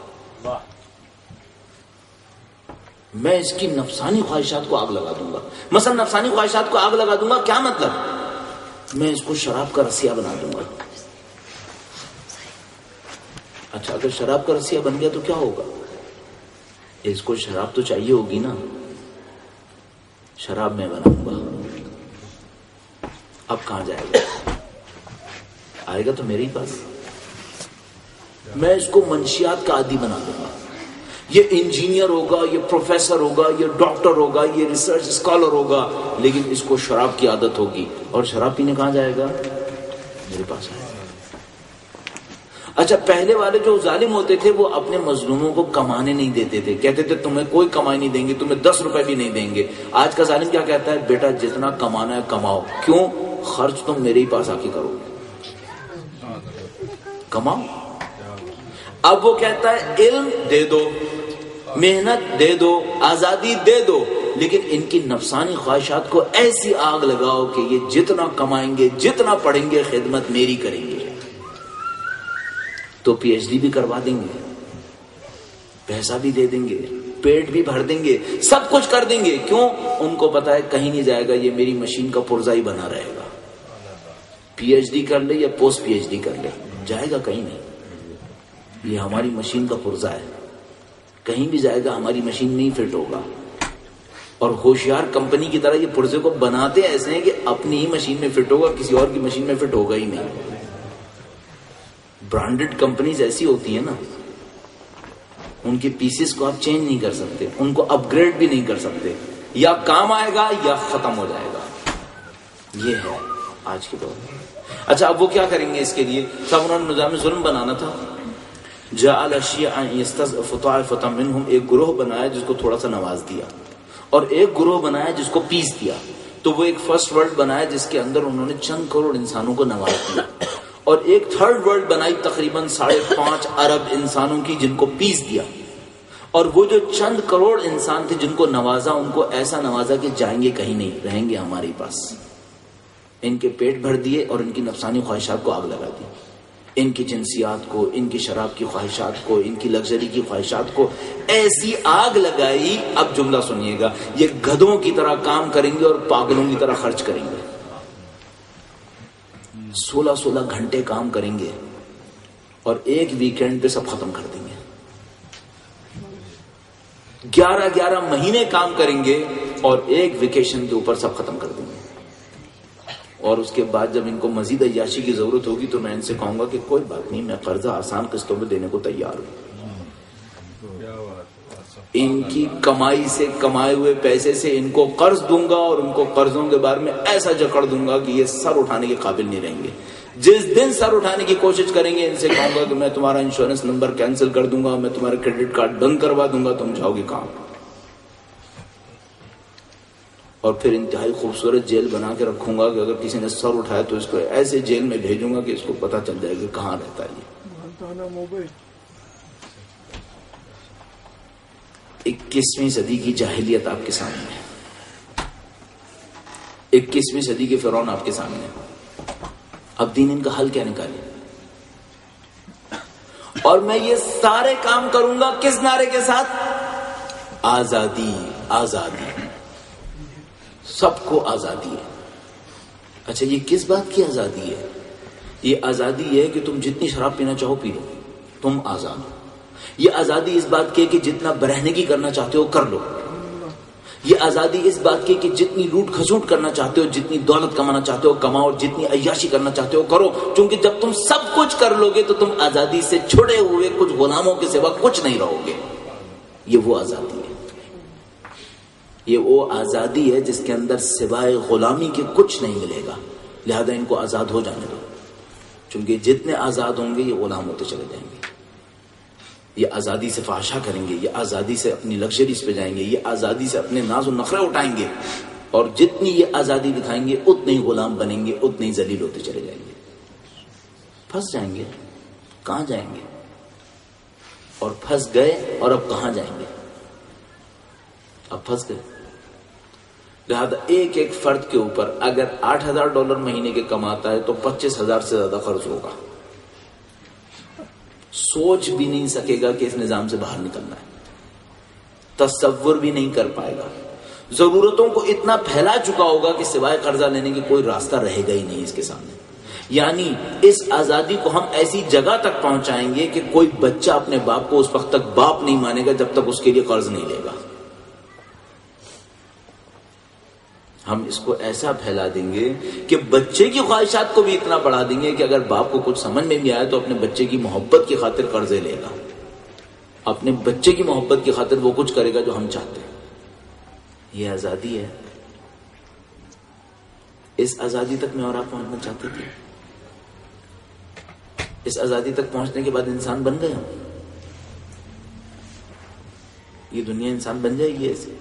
میں اس کی نفسانی خواہشات کو آگ لگا دوں گا. مثلا نفسانی خواہشات کو آگ لگا دوں گا کیا مطلب؟ میں اس کو شراب کا رسیہ بنا دوں گا. اچھا، اگر شراب کا رسیہ بن گیا تو کیا ہوگا؟ اس کو شراب تو چاہیے ہوگی نا. شراب میں بناؤں گا. اب کہاں جائے گا؟ آئے گا تو میرے ہی پاس. میں اس کو منشیات کا عادی بنا دوں گا. یہ انجینئر ہوگا، یہ پروفیسر ہوگا، یہ ڈاکٹر ہوگا، یہ ریسرچ اسکالر ہوگا، لیکن اس کو شراب کی عادت ہوگی، اور شراب پینے کہاں جائے گا؟ میرے پاس آئے گا۔ اچھا، پہلے والے جو ظالم ہوتے تھے وہ اپنے مظلوموں کو کمانے نہیں دیتے تھے، کہتے تھے تمہیں کوئی کمائی نہیں دیں گے، تمہیں 10 روپے بھی نہیں دیں گے۔ آج کا ظالم کیا کہتا ہے؟ بیٹا جتنا کمانا ہے کماؤ، کیوں؟ خرچ تم میرے ہی پاس آ کے کرو گے، کماؤ۔ اب وہ کہتا ہے علم دے دو، محنت دے دو، آزادی دے دو، لیکن ان کی نفسانی خواہشات کو ایسی آگ لگاؤ کہ یہ جتنا کمائیں گے، جتنا پڑھیں گے، خدمت میری کریں گے، تو پی ایچ ڈی بھی کروا دیں گے، پیسہ بھی دے دیں گے، پیٹ بھی بھر دیں گے، سب کچھ کر دیں گے۔ کیوں؟ ان کو پتا ہے کہیں نہیں جائے گا، یہ میری مشین کا پرزا ہی بنا رہے گا، پی ایچ ڈی کر لے یا پوسٹ پی ایچ ڈی کر لے، جائے گا کہیں نہیں، یہ ہماری مشین کا پرزا ہے، کہیں بھی جائے گا ہماری مشین نہیں فٹ ہوگا۔ اور ہوشیار کمپنی کی طرح یہ پرزے کو بناتے ایسے ہیں کہ اپنی ہی مشین میں فٹ ہوگا، کسی اور کی مشین میں فٹ ہوگا ہی نہیں۔ برانڈڈ کمپنیز ایسی ہوتی ہیں نا، ان کے پیسز کو آپ چینج نہیں کر سکتے، ان کو اپ گریڈ بھی نہیں کر سکتے، یا کام آئے گا یا ختم ہو جائے گا۔ یہ ہے آج کے دور میں۔ اچھا، اب وہ کیا کریں گے اس کے لیے؟ سب انہوں نے نظام ظلم بنانا تھا۔ جعل شیعا یستضعف طائفة منهم، ایک گروہ بنایا جس کو تھوڑا سا نواز دیا، اور ایک گروہ بنایا جس کو پیس دیا۔ تو وہ ایک فرسٹ ورلڈ بنایا جس کے اندر انہوں نے چند کروڑ انسانوں کو نواز دیا، اور ایک تھرڈ ورلڈ بنائی تقریباً 5.5 ارب انسانوں کی جن کو پیس دیا۔ اور وہ جو چند کروڑ انسان تھے جن کو نوازا، ان کو ایسا نوازا کہ جائیں گے کہیں نہیں، رہیں گے ہمارے پاس۔ ان کے پیٹ بھر دیے اور ان کی نفسانی خواہشات کو آگ لگا دی، ان کی جنسیات کو، ان کی شراب کی خواہشات کو، ان کی لگژری کی خواہشات کو ایسی آگ لگائی۔ اب جملہ سنیے گا، یہ گدھوں کی طرح کام کریں گے اور پاگلوں کی طرح خرچ کریں گے، 16 گھنٹے کام کریں گے اور ایک ویکینڈ پہ سب ختم کر دیں گے۔ 11 مہینے کام کریں گے اور ایک ویکیشن کے اوپر سب ختم کر دیں گے۔ اور اس کے بعد جب ان کو مزید عیاشی کی ضرورت ہوگی تو میں ان سے کہوں گا کہ کوئی بات نہیں، میں قرضہ آسان قسطوں میں دینے کو تیار ہوں۔ ان کی کمائی سے، کمائے ہوئے پیسے سے ان کو قرض دوں گا، اور ان کو قرضوں کے بارے میں ایسا جکڑ دوں گا کہ یہ سر اٹھانے کے قابل نہیں رہیں گے۔ جس دن سر اٹھانے کی کوشش کریں گے، ان سے کہوں گا کہ میں تمہارا انشورنس نمبر کینسل کر دوں گا، میں تمہارا کریڈٹ کارڈ بند کروا دوں گا، تم جاؤ گے کہاں؟ اور پھر انتہائی خوبصورت جیل بنا کے رکھوں گا کہ اگر کسی نے سر اٹھایا تو اس کو ایسے جیل میں بھیجوں گا کہ اس کو پتہ چل جائے کہ کہاں رہتا ہے۔ 21ویں صدی کی جاہلیت آپ کے سامنے ہے، 21ویں صدی کے فرعون آپ کے سامنے ہے۔ اب دین ان کا حل کیا نکالے؟ اور میں یہ سارے کام کروں گا کس نعرے کے ساتھ؟ آزادی، آزادی، سب کو آزادی ہے۔ اچھا، یہ کس بات کی آزادی ہے؟ یہ آزادی ہے کہ تم جتنی شراب پینا چاہو پی لو، تم آزاد ہو۔ یہ آزادی اس بات کی ہے کہ جتنا برہنگی کرنا چاہتے ہو کر لو۔ یہ آزادی اس بات کی ہے کہ جتنی لوٹ کھسوٹ کرنا چاہتے ہو، جتنی دولت کمانا چاہتے ہو کماؤ، اور جتنی عیاشی کرنا چاہتے ہو کرو، کیونکہ جب تم سب کچھ کر لو گے تو تم آزادی سے چھڑے ہوئے کچھ غلاموں کے سوا کچھ نہیں رہو گے۔ یہ وہ آزادی ہے، یہ وہ آزادی ہے جس کے اندر سوائے غلامی کے کچھ نہیں ملے گا۔ لہذا ان کو آزاد ہو جانے دو، چونکہ جتنے آزاد ہوں گے یہ غلام ہوتے چلے جائیں گے۔ یہ آزادی سے فحشا کریں گے، یہ آزادی سے اپنی لگژریز پہ جائیں گے، یہ آزادی سے اپنے ناز و نخرے اٹھائیں گے، اور جتنی یہ آزادی دکھائیں گے اتنے ہی غلام بنیں گے، اتنے ہی ذلیل ہوتے چلے جائیں گے۔ پھنس جائیں گے، کہاں جائیں گے؟ اور پھنس گئے، اور اب کہاں جائیں گے؟ اب پھنس گئے۔ لہذا ایک ایک فرد کے اوپر اگر $8,000 مہینے کے کماتا ہے تو 25,000 سے زیادہ قرض ہوگا۔ سوچ بھی نہیں سکے گا کہ اس نظام سے باہر نکلنا ہے، تصور بھی نہیں کر پائے گا۔ ضرورتوں کو اتنا پھیلا چکا ہوگا کہ سوائے قرضہ لینے کی کوئی راستہ رہے گا ہی نہیں اس کے سامنے۔ یعنی اس آزادی کو ہم ایسی جگہ تک پہنچائیں گے کہ کوئی بچہ اپنے باپ کو اس وقت تک باپ نہیں مانے گا جب تک اس کے لیے قرض نہیں لے گا۔ ہم اس کو ایسا پھیلا دیں گے کہ بچے کی خواہشات کو بھی اتنا بڑھا دیں گے کہ اگر باپ کو کچھ سمجھ میں بھی آئے تو اپنے بچے کی محبت کی خاطر قرضے لے گا۔ اپنے بچے کی محبت کی خاطر وہ کچھ کرے گا جو ہم چاہتے ہیں. یہ آزادی ہے. اس آزادی تک میں اور آپ پہنچنا چاہتے تھے. اس آزادی تک پہنچنے کے بعد انسان بن گئے ہم. یہ دنیا انسان بن جائے گی ایسے.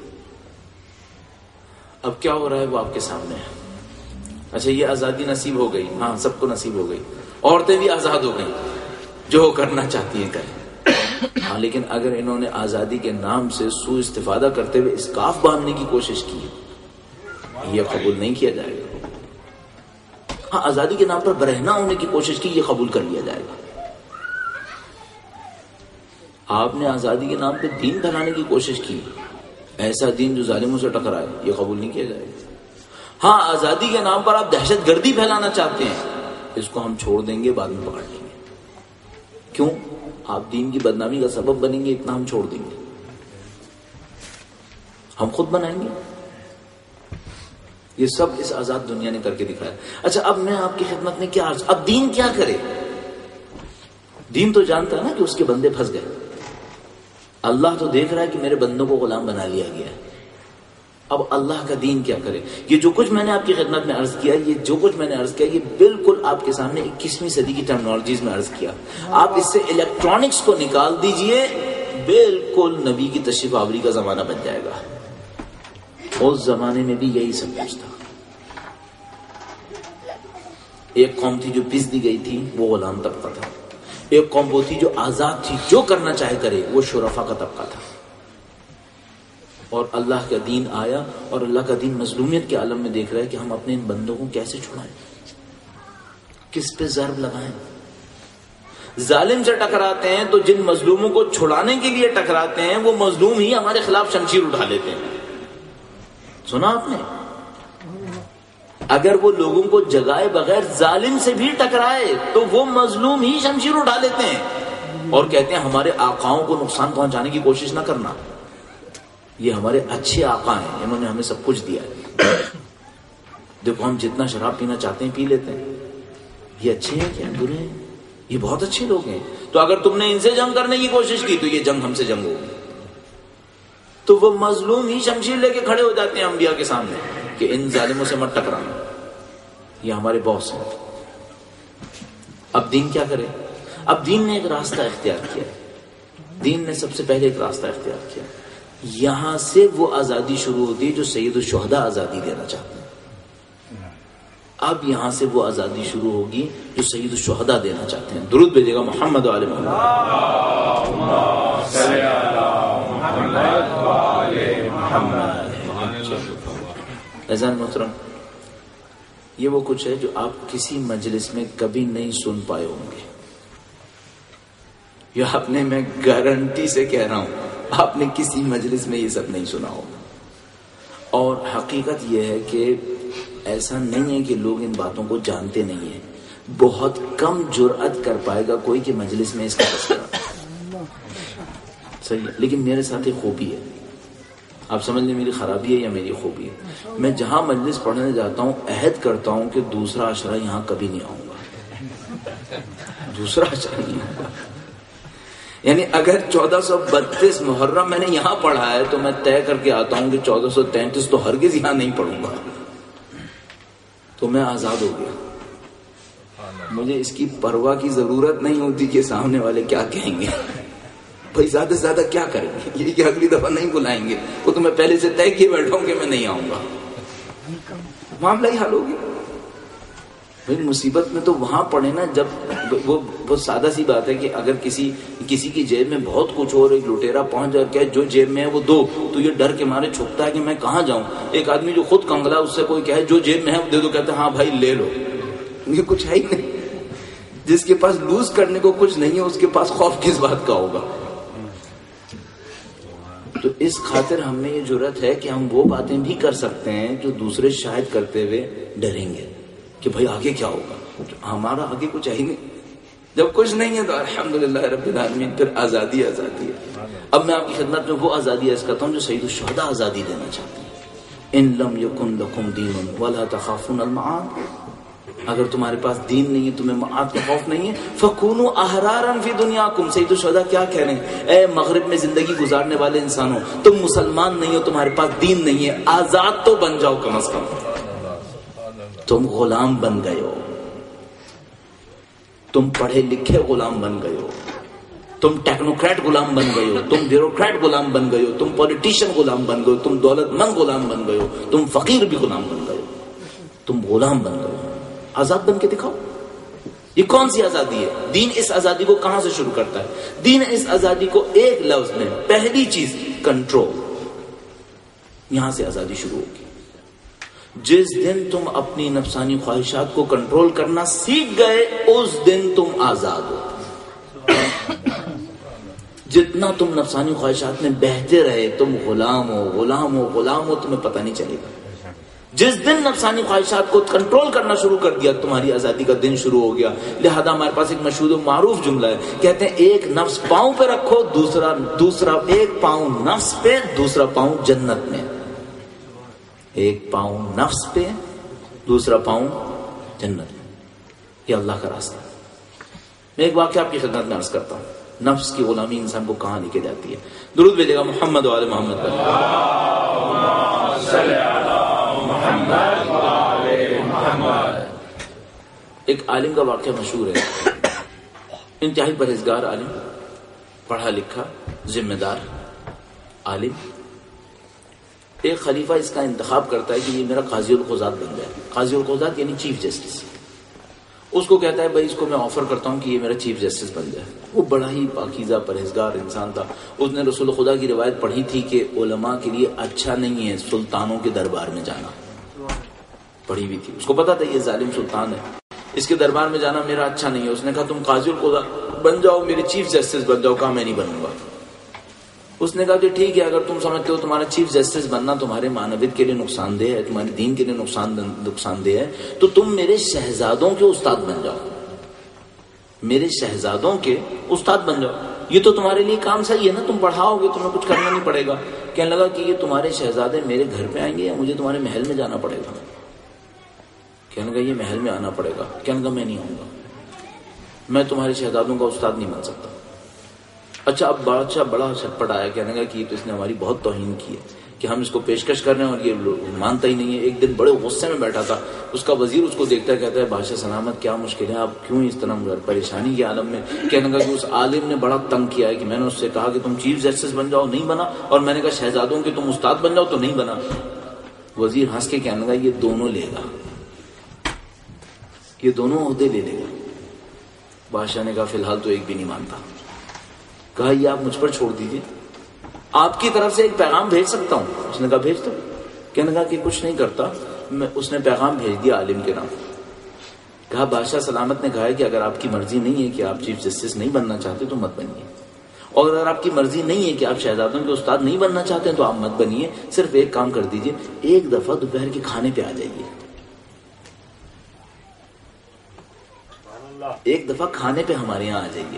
اب کیا ہو رہا ہے وہ آپ کے سامنے ہے. اچھا یہ آزادی نصیب ہو گئی, ہاں سب کو نصیب ہو گئی. عورتیں بھی آزاد ہو گئی, جو کرنا چاہتی ہیں کریں. ہاں لیکن اگر انہوں نے آزادی کے نام سے سوء استفادہ کرتے ہوئے اسکارف باندھنے کی کوشش کی, یہ قبول نہیں کیا جائے گا. ہاں آزادی کے نام پر برہنہ ہونے کی کوشش کی, یہ قبول کر لیا جائے گا. آپ نے آزادی کے نام پہ دین پھیلانے کی کوشش کی, ایسا دین جو ظالموں سے ٹکرائے, یہ قبول نہیں کیا جائے گا. ہاں آزادی کے نام پر آپ دہشت گردی پھیلانا چاہتے ہیں, اس کو ہم چھوڑ دیں گے, بعد میں پکڑ لیں گے. کیوں؟ آپ دین کی بدنامی کا سبب بنیں گے, اتنا ہم چھوڑ دیں گے. ہم خود بنائیں گے. یہ سب اس آزاد دنیا نے کر کے دکھایا. اچھا اب میں آپ کی خدمت میں کیا عرض, اب دین کیا کرے؟ دین تو جانتا ہے نا کہ اس کے بندے پھنس گئے. اللہ تو دیکھ رہا ہے کہ میرے بندوں کو غلام بنا لیا گیا ہے. اب اللہ کا دین کیا کرے؟ یہ جو کچھ میں نے آپ کی خدمت میں عرض کیا, یہ بالکل آپ کے سامنے 21ویں صدی کی ٹرمنالوجیز میں عرض کیا. آپ اس سے الیکٹرانکس کو نکال دیجئے, بالکل نبی کی تشریف آوری کا زمانہ بن جائے گا. اس زمانے میں بھی یہی سب کچھ تھا. ایک قوم تھی جو پس دی گئی تھی, وہ غلام طبقہ تھا. ایک قوم وہ تھی جو آزاد تھی, جو کرنا چاہے کرے, وہ شرفا کا طبقہ تھا. اور اللہ کا دین آیا, اور اللہ کا دین مظلومیت کے عالم میں دیکھ رہا ہے کہ ہم اپنے ان بندوں کو کیسے چھڑائیں, کس پہ ضرب لگائیں. ظالم سے ٹکراتے ہیں تو جن مظلوموں کو چھڑانے کے لیے ٹکراتے ہیں, وہ مظلوم ہی ہمارے خلاف شمشیر اٹھا لیتے ہیں. سنا آپ نے؟ اگر وہ لوگوں کو جگائے بغیر ظالم سے بھی ٹکرائے تو وہ مظلوم ہی شمشیر اٹھا لیتے ہیں, اور کہتے ہیں ہمارے آقاؤں کو نقصان پہنچانے کی کوشش نہ کرنا. یہ ہمارے اچھے آقا ہیں, انہوں نے ہمیں سب کچھ دیا ہے. دیکھو ہم جتنا شراب پینا چاہتے ہیں پی لیتے ہیں. یہ اچھے ہیں کیا برے ہیں؟ یہ بہت اچھے لوگ ہیں. تو اگر تم نے ان سے جنگ کرنے کی کوشش کی تو یہ جنگ ہم سے جنگ ہوگی. تو وہ مظلوم ہی شمشیر لے کے کھڑے ہو جاتے ہیں انبیاء کے سامنے کہ ان ظالموں سے مت ٹکرانا, یہ ہمارے باس ہیں. اب دین کیا کرے؟ اب دین نے ایک راستہ اختیار کیا. دین نے سب سے پہلے ایک راستہ اختیار کیا. یہاں سے وہ آزادی شروع ہوتی ہے جو سید الشہداء آزادی دینا چاہتے ہیں. اب یہاں سے وہ آزادی شروع ہوگی جو سید الشہداء دینا چاہتے ہیں. درود بھیجے گا محمد و آل محمد. اذان محترم, یہ وہ کچھ ہے جو آپ کسی مجلس میں کبھی نہیں سن پائے ہوں گے. یہ آپ نے, میں گارنٹی سے کہہ رہا ہوں, آپ نے کسی مجلس میں یہ سب نہیں سنا ہوگا. اور حقیقت یہ ہے کہ ایسا نہیں ہے کہ لوگ ان باتوں کو جانتے نہیں ہیں. بہت کم جرأت کر پائے گا کوئی کہ مجلس میں اس کا تذکرہ. صحیح ہے, لیکن میرے ساتھ ایک خوبی ہے. آپ سمجھ لیں میری خرابی ہے یا میری خوبی ہے. میں جہاں مجلس پڑھنے جاتا ہوں عہد کرتا ہوں کہ دوسرا عشرہ یہاں کبھی نہیں آؤں گا. دوسرا عشرہ نہیں آؤں گا. یعنی اگر 1432 محرم میں نے یہاں پڑھا ہے تو میں طے کر کے آتا ہوں کہ 1433 تو ہرگز یہاں نہیں پڑھوں گا. تو میں آزاد ہو گیا. مجھے اس کی پرواہ کی ضرورت نہیں ہوتی کہ سامنے والے کیا کہیں گے. بھائی زیادہ سے زیادہ کیا کریں گے, یہ کہ اگلی دفعہ نہیں بلائیں گے, وہ تو میں پہلے سے طے کیے بیٹھا ہوں کہ میں نہیں آؤں گا. معاملہ ہی حل ہو گیا. بھائی مصیبت میں تو وہاں پڑے نا جب وہ بہت سادہ سی بات ہے کہ اگر کسی کی جیب میں بہت کچھ ہو اور ایک لٹیرا پہنچ جائے کہ جو جیب میں ہے وہ دو, تو یہ ڈر کے مارے چھپتا ہے کہ میں کہاں جاؤں. ایک آدمی جو خود کنگلا, اس سے کوئی کہے جو جیب میں ہے وہ دے دو, کہتے ہیں ہاں بھائی لے لو. یہ کچھ ہے ہی نہیں. جس کے پاس لوز کرنے کو کچھ نہیں ہے اس کے پاس خوف کس بات کا ہوگا. تو اس خاطر ہم میں یہ جرأت ہے کہ ہم وہ باتیں بھی کر سکتے ہیں جو دوسرے شاید کرتے ہوئے ڈریں گے کہ بھائی آگے کیا ہوگا. ہمارا آگے کچھ ہے ہی نہیں. جب کچھ نہیں ہے تو الحمدللہ رب العالمین, پھر آزادی آزادی ہے. اب میں آپ کی خدمت میں وہ آزادی عرض کرتا ہوں جو سید الشہداء آزادی دینا چاہتے ہیں. ان لم یکن لکم دین ولا تخافون المعاد. اگر تمہارے پاس دین نہیں ہے، تمہیں معاد کا خوف نہیں ہے، فَكُونُوا أَحْرَارًا فِي دُنْيَاكُمْ. سید الشہداء کیا کہہ رہے ہیں؟ اے مغرب میں زندگی گزارنے والے انسانوں، تم مسلمان نہیں ہو، تمہارے پاس دین نہیں ہے، آزاد تو بن جاؤ کم از کم. تم غلام بن گئے ہو، تم پڑھے لکھے غلام بن گئے ہو، تم ٹیکنوکریٹ غلام بن گئے ہو، تم بیوروکریٹ غلام بن گئے ہو، تم پولیٹیشین غلام بن گئے ہو، تم دولت مند غلام بن گئے ہو، تم فقیر بھی غلام بن گئے ہو، تم غلام بن گئے ہو. آزاد بن کے دکھاؤ. یہ کون سی آزادی ہے؟ دین اس آزادی کو کہاں سے شروع کرتا ہے؟ دین اس آزادی کو ایک لفظ میں، پہلی چیز کنٹرول، یہاں سے آزادی شروع ہوگی. جس دن تم اپنی نفسانی خواہشات کو کنٹرول کرنا سیکھ گئے، اس دن تم آزاد ہو. جتنا تم نفسانی خواہشات میں بہتے رہے، تم غلام ہو، غلام ہو، غلام ہو، تمہیں پتہ نہیں چلے گا. جس دن نفسانی خواہشات کو کنٹرول کرنا شروع کر دیا، تمہاری آزادی کا دن شروع ہو گیا. لہذا ہمارے پاس ایک مشہور و معروف جملہ ہے، کہتے ہیں ایک نفس پاؤں پہ رکھو، دوسرا ایک پاؤں نفس پہ، دوسرا پاؤں جنت میں. ایک پاؤں نفس پہ، دوسرا پاؤں جنت میں. یہ اللہ کا راستہ. میں ایک واقعہ آپ کی خدمت میں عرض کرتا ہوں. نفس کی غلامی انسان کو کہاں لے کے جاتی ہے؟ درود بھیجے گا محمد و آل محمد پر. ایک عالم کا واقعہ مشہور ہے، انتہائی پرہیزگار عالم، پڑھا لکھا، ذمہ دار عالم. ایک خلیفہ اس کا انتخاب کرتا ہے کہ یہ میرا قاضی القضات بن جائے. قاضی القضات یعنی چیف جسٹس. اس کو کہتا ہے بھائی اس کو میں آفر کرتا ہوں کہ یہ میرا چیف جسٹس بن جائے. وہ بڑا ہی پاکیزہ پرہیزگار انسان تھا. اس نے رسول خدا کی روایت پڑھی تھی کہ علماء کے لیے اچھا نہیں ہے سلطانوں کے دربار میں جانا. پڑھی ہوئی تھی. اس کو پتا تھا یہ ظالم سلطان ہے، اس کے دربار میں جانا میرا اچھا نہیں ہے. اس نے کہا تم قاضی القضات بن جاؤ، میرے چیف جسٹس بن جاؤ. کہا میں نہیں بنوں گا. اس نے کہا کہ ٹھیک ہے، اگر تم سمجھتے ہو تمہارا چیف جسٹس بننا تمہارے معنویت کے لیے نقصان دہ ہے، تمہارے دین کے لیے نقصان دہ ہے، تو تم میرے شہزادوں کے استاد بن جاؤ. میرے شہزادوں کے استاد بن جاؤ. یہ تو تمہارے لیے کام صحیح ہے نا، تم پڑھاؤ گے، تمہیں کچھ کرنا نہیں پڑے گا. کہنے لگا کہ یہ تمہارے شہزادے میرے گھر پہ آئیں گے یا مجھے تمہارے محل میں جانا پڑے گا؟ کہنے لگا یہ محل میں آنا پڑے گا. کہنے لگا میں نہیں آؤں گا، میں تمہارے شہزادوں کا استاد نہیں بن سکتا. اچھا اب بادشاہ بڑا چھٹپٹ آیا، کہنے لگا کہ یہ تو اس نے ہماری بہت توہین کی ہے کہ ہم اس کو پیشکش کر رہے ہیں اور یہ مانتا ہی نہیں ہے. ایک دن بڑے غصے میں بیٹھا تھا. اس کا وزیر اس کو دیکھتا ہے، کہتا ہے بادشاہ سلامت کیا مشکل ہے، آپ کیوں اس طرح پریشانی کے عالم میں؟ کہنے لگا کہ اس عالم نے بڑا تنگ کیا ہے کہ میں نے اس سے کہا کہ تم چیف جسٹس بن جاؤ، نہیں بنا، اور میں نے کہا شہزادوں کے تم استاد بن جاؤ تو نہیں بنا. وزیر ہنس کے کہنے لگا یہ دونوں لے گا، یہ دونوں عہدے لے لے گا. بادشاہ نے کہا فی الحال تو ایک بھی نہیں مانتا. کہا یہ آپ مجھ پر چھوڑ دیجیے، آپ کی طرف سے ایک پیغام بھیج سکتا ہوں. اس نے کہا بھیج دو. کہنے لگا کہ کچھ نہیں کرتا. اس نے پیغام بھیج دیا عالم کے نام. کہا بادشاہ سلامت نے کہا ہے کہ اگر آپ کی مرضی نہیں ہے کہ آپ چیف جسٹس نہیں بننا چاہتے تو مت بنیے، اور اگر آپ کی مرضی نہیں ہے کہ آپ شہزادوں کے استاد نہیں بننا چاہتے ہیں تو آپ مت بنیے. صرف ایک کام کر دیجیے، ایک دفعہ دوپہر کے کھانے پہ آ جائیے. ایک دفعہ کھانے پہ ہمارے یہاں آ جائیے.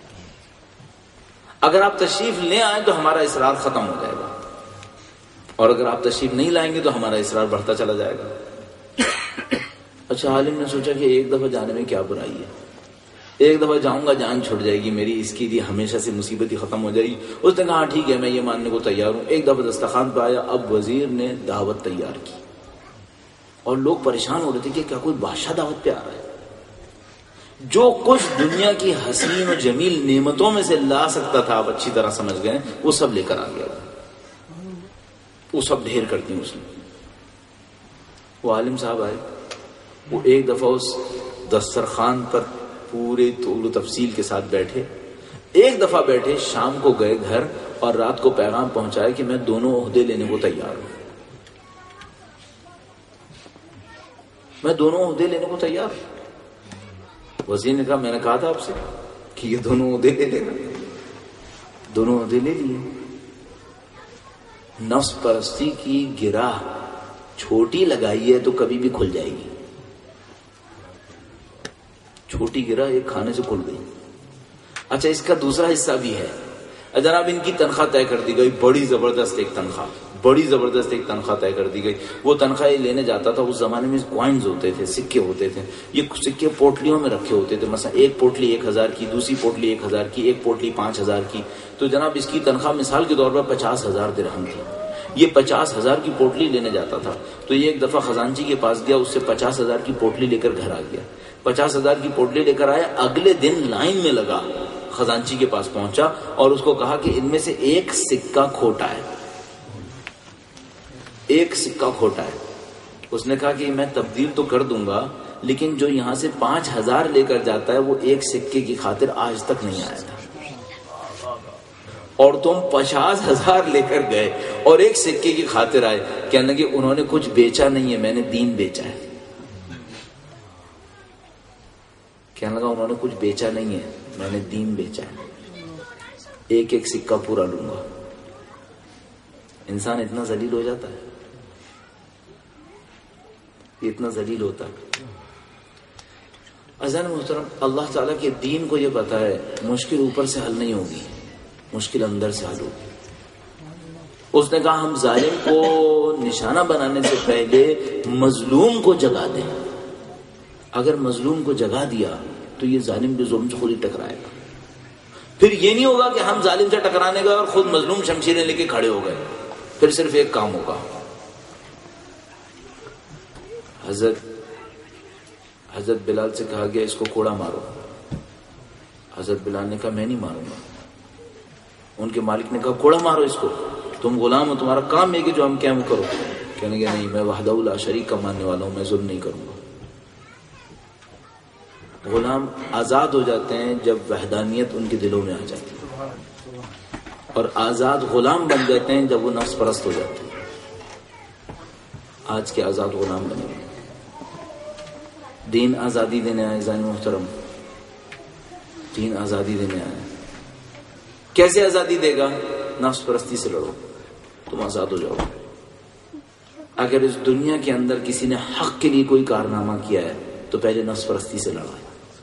اگر آپ تشریف لے آئیں تو ہمارا اصرار ختم ہو جائے گا، اور اگر آپ تشریف نہیں لائیں گے تو ہمارا اصرار بڑھتا چلا جائے گا. اچھا عالم نے سوچا کہ ایک دفعہ جانے میں کیا برائی ہے، ایک دفعہ جاؤں گا جان چھوٹ جائے گی میری، اس کی لیے ہمیشہ سے مصیبت ہی ختم ہو جائے گی. اس نے کہا ٹھیک ہے میں یہ ماننے کو تیار ہوں. ایک دفعہ دسترخوان پہ آیا. اب وزیر نے دعوت تیار کی اور لوگ پریشان ہو رہے تھے کہ کیا کوئی بادشاہ دعوت پہ آ رہا ہے. جو کچھ دنیا کی حسین و جمیل نعمتوں میں سے لا سکتا تھا، آپ اچھی طرح سمجھ گئے، وہ سب لے کر آ گیا. وہ سب ڈھیر کر دی اس نے. وہ عالم صاحب آئے، وہ ایک دفعہ اس دسترخوان پر پورے طول و تفصیل کے ساتھ بیٹھے. ایک دفعہ بیٹھے، شام کو گئے گھر اور رات کو پیغام پہنچایا کہ میں دونوں عہدے لینے کو تیار ہوں. میں دونوں عہدے لینے کو تیار ہوں. وزیر نے کہا میں نے کہا تھا آپ سے کہ یہ دونوں عہدے لے لے گا. دونوں عہدے لے لیے. نفس پرستی کی گرہ چھوٹی لگائی ہے تو کبھی بھی کھل جائے گی. چھوٹی گرہ ایک کھانے سے کھل گئی. اچھا اس کا دوسرا حصہ بھی ہے. جناب ان کی تنخواہ طے کر دی گئی، بڑی زبردست ایک تنخواہ طے کر دی گئی. وہ تنخواہ لینے جاتا تھا. اس زمانے میں کوائنز ہوتے تھے، سکے ہوتے تھے. یہ سکے پوٹلیوں میں رکھے ہوتے تھے. مثلا ایک پوٹلی 1000 کی، دوسری پوٹلی 1000 کی، ایک پوٹلی 5000 کی. تو جناب اس کی تنخواہ مثال کے طور پر 50,000 درہم تھی. یہ 50,000 کی پوٹلی لینے جاتا تھا. تو یہ ایک دفعہ خزانچی کے پاس گیا، اس سے 50,000 کی پوٹلی لے کر گھر آ گیا. 50,000 کی پوٹلی لے کر آیا. اگلے دن لائن میں لگا، خزانچی کے پاس پہنچا اور اس کو کہا کہ ان میں سے ایک سکہ کھوٹا ہے. اس نے کہا کہ میں تبدیل تو کر دوں گا، لیکن جو یہاں سے 5,000 لے کر جاتا ہے وہ ایک سکے کی خاطر آج تک نہیں آیا تھا، اور تم 50,000 لے کر گئے اور ایک سکے کی خاطر آئے. کہنے لگے انہوں نے کچھ بیچا نہیں ہے، میں نے دین بیچا ہے. کہنے لگا انہوں نے کچھ بیچا نہیں ہے، میں نے دین بیچا ہے. ایک ایک سکہ پورا لوں گا. انسان اتنا ذلیل ہو جاتا ہے، اتنا ذلیل ہوتا ہے. عزیزان محترم، اللہ تعالیٰ کے دین کو یہ پتا ہے مشکل اوپر سے حل نہیں ہوگی، مشکل اندر سے حل ہوگی. اس نے کہا ہم ظالم کو نشانہ بنانے سے پہلے مظلوم کو جگا دیں. اگر مظلوم کو جگا دیا تو یہ ظالم بھی ظلم سے خود ہی ٹکرائے گا. پھر یہ نہیں ہوگا کہ ہم ظالم سے ٹکرانے گئے اور خود مظلوم شمشیریں لے کے کھڑے ہو گئے. پھر صرف ایک کام ہوگا. حضرت بلال سے کہا گیا اس کو کوڑا مارو. حضرت بلال نے کہا میں نہیں ماروں گا. ان کے مالک نے کہا کوڑا مارو اس کو، تم غلام ہو، تمہارا کام ہے کہ جو ہم کیا کرو. کہنے گیا نہیں، میں وحدہ لا شریک کا ماننے والا ہوں، میں ظلم نہیں کروں گا. غلام آزاد ہو جاتے ہیں جب وحدانیت ان کے دلوں میں آ جاتی ہے، اور آزاد غلام بن جاتے ہیں جب وہ نفس پرست ہو جاتے ہیں. آج کے آزاد غلام بنے گئے. دین آزادی دینے آئے. زین محترم، دین آزادی دینے آئے. کیسے آزادی دے گا؟ نفس پرستی سے لڑو، تم آزاد ہو جاؤ. اگر اس دنیا کے اندر کسی نے حق کے لیے کوئی کارنامہ کیا ہے تو پہلے نفس پرستی سے لڑا.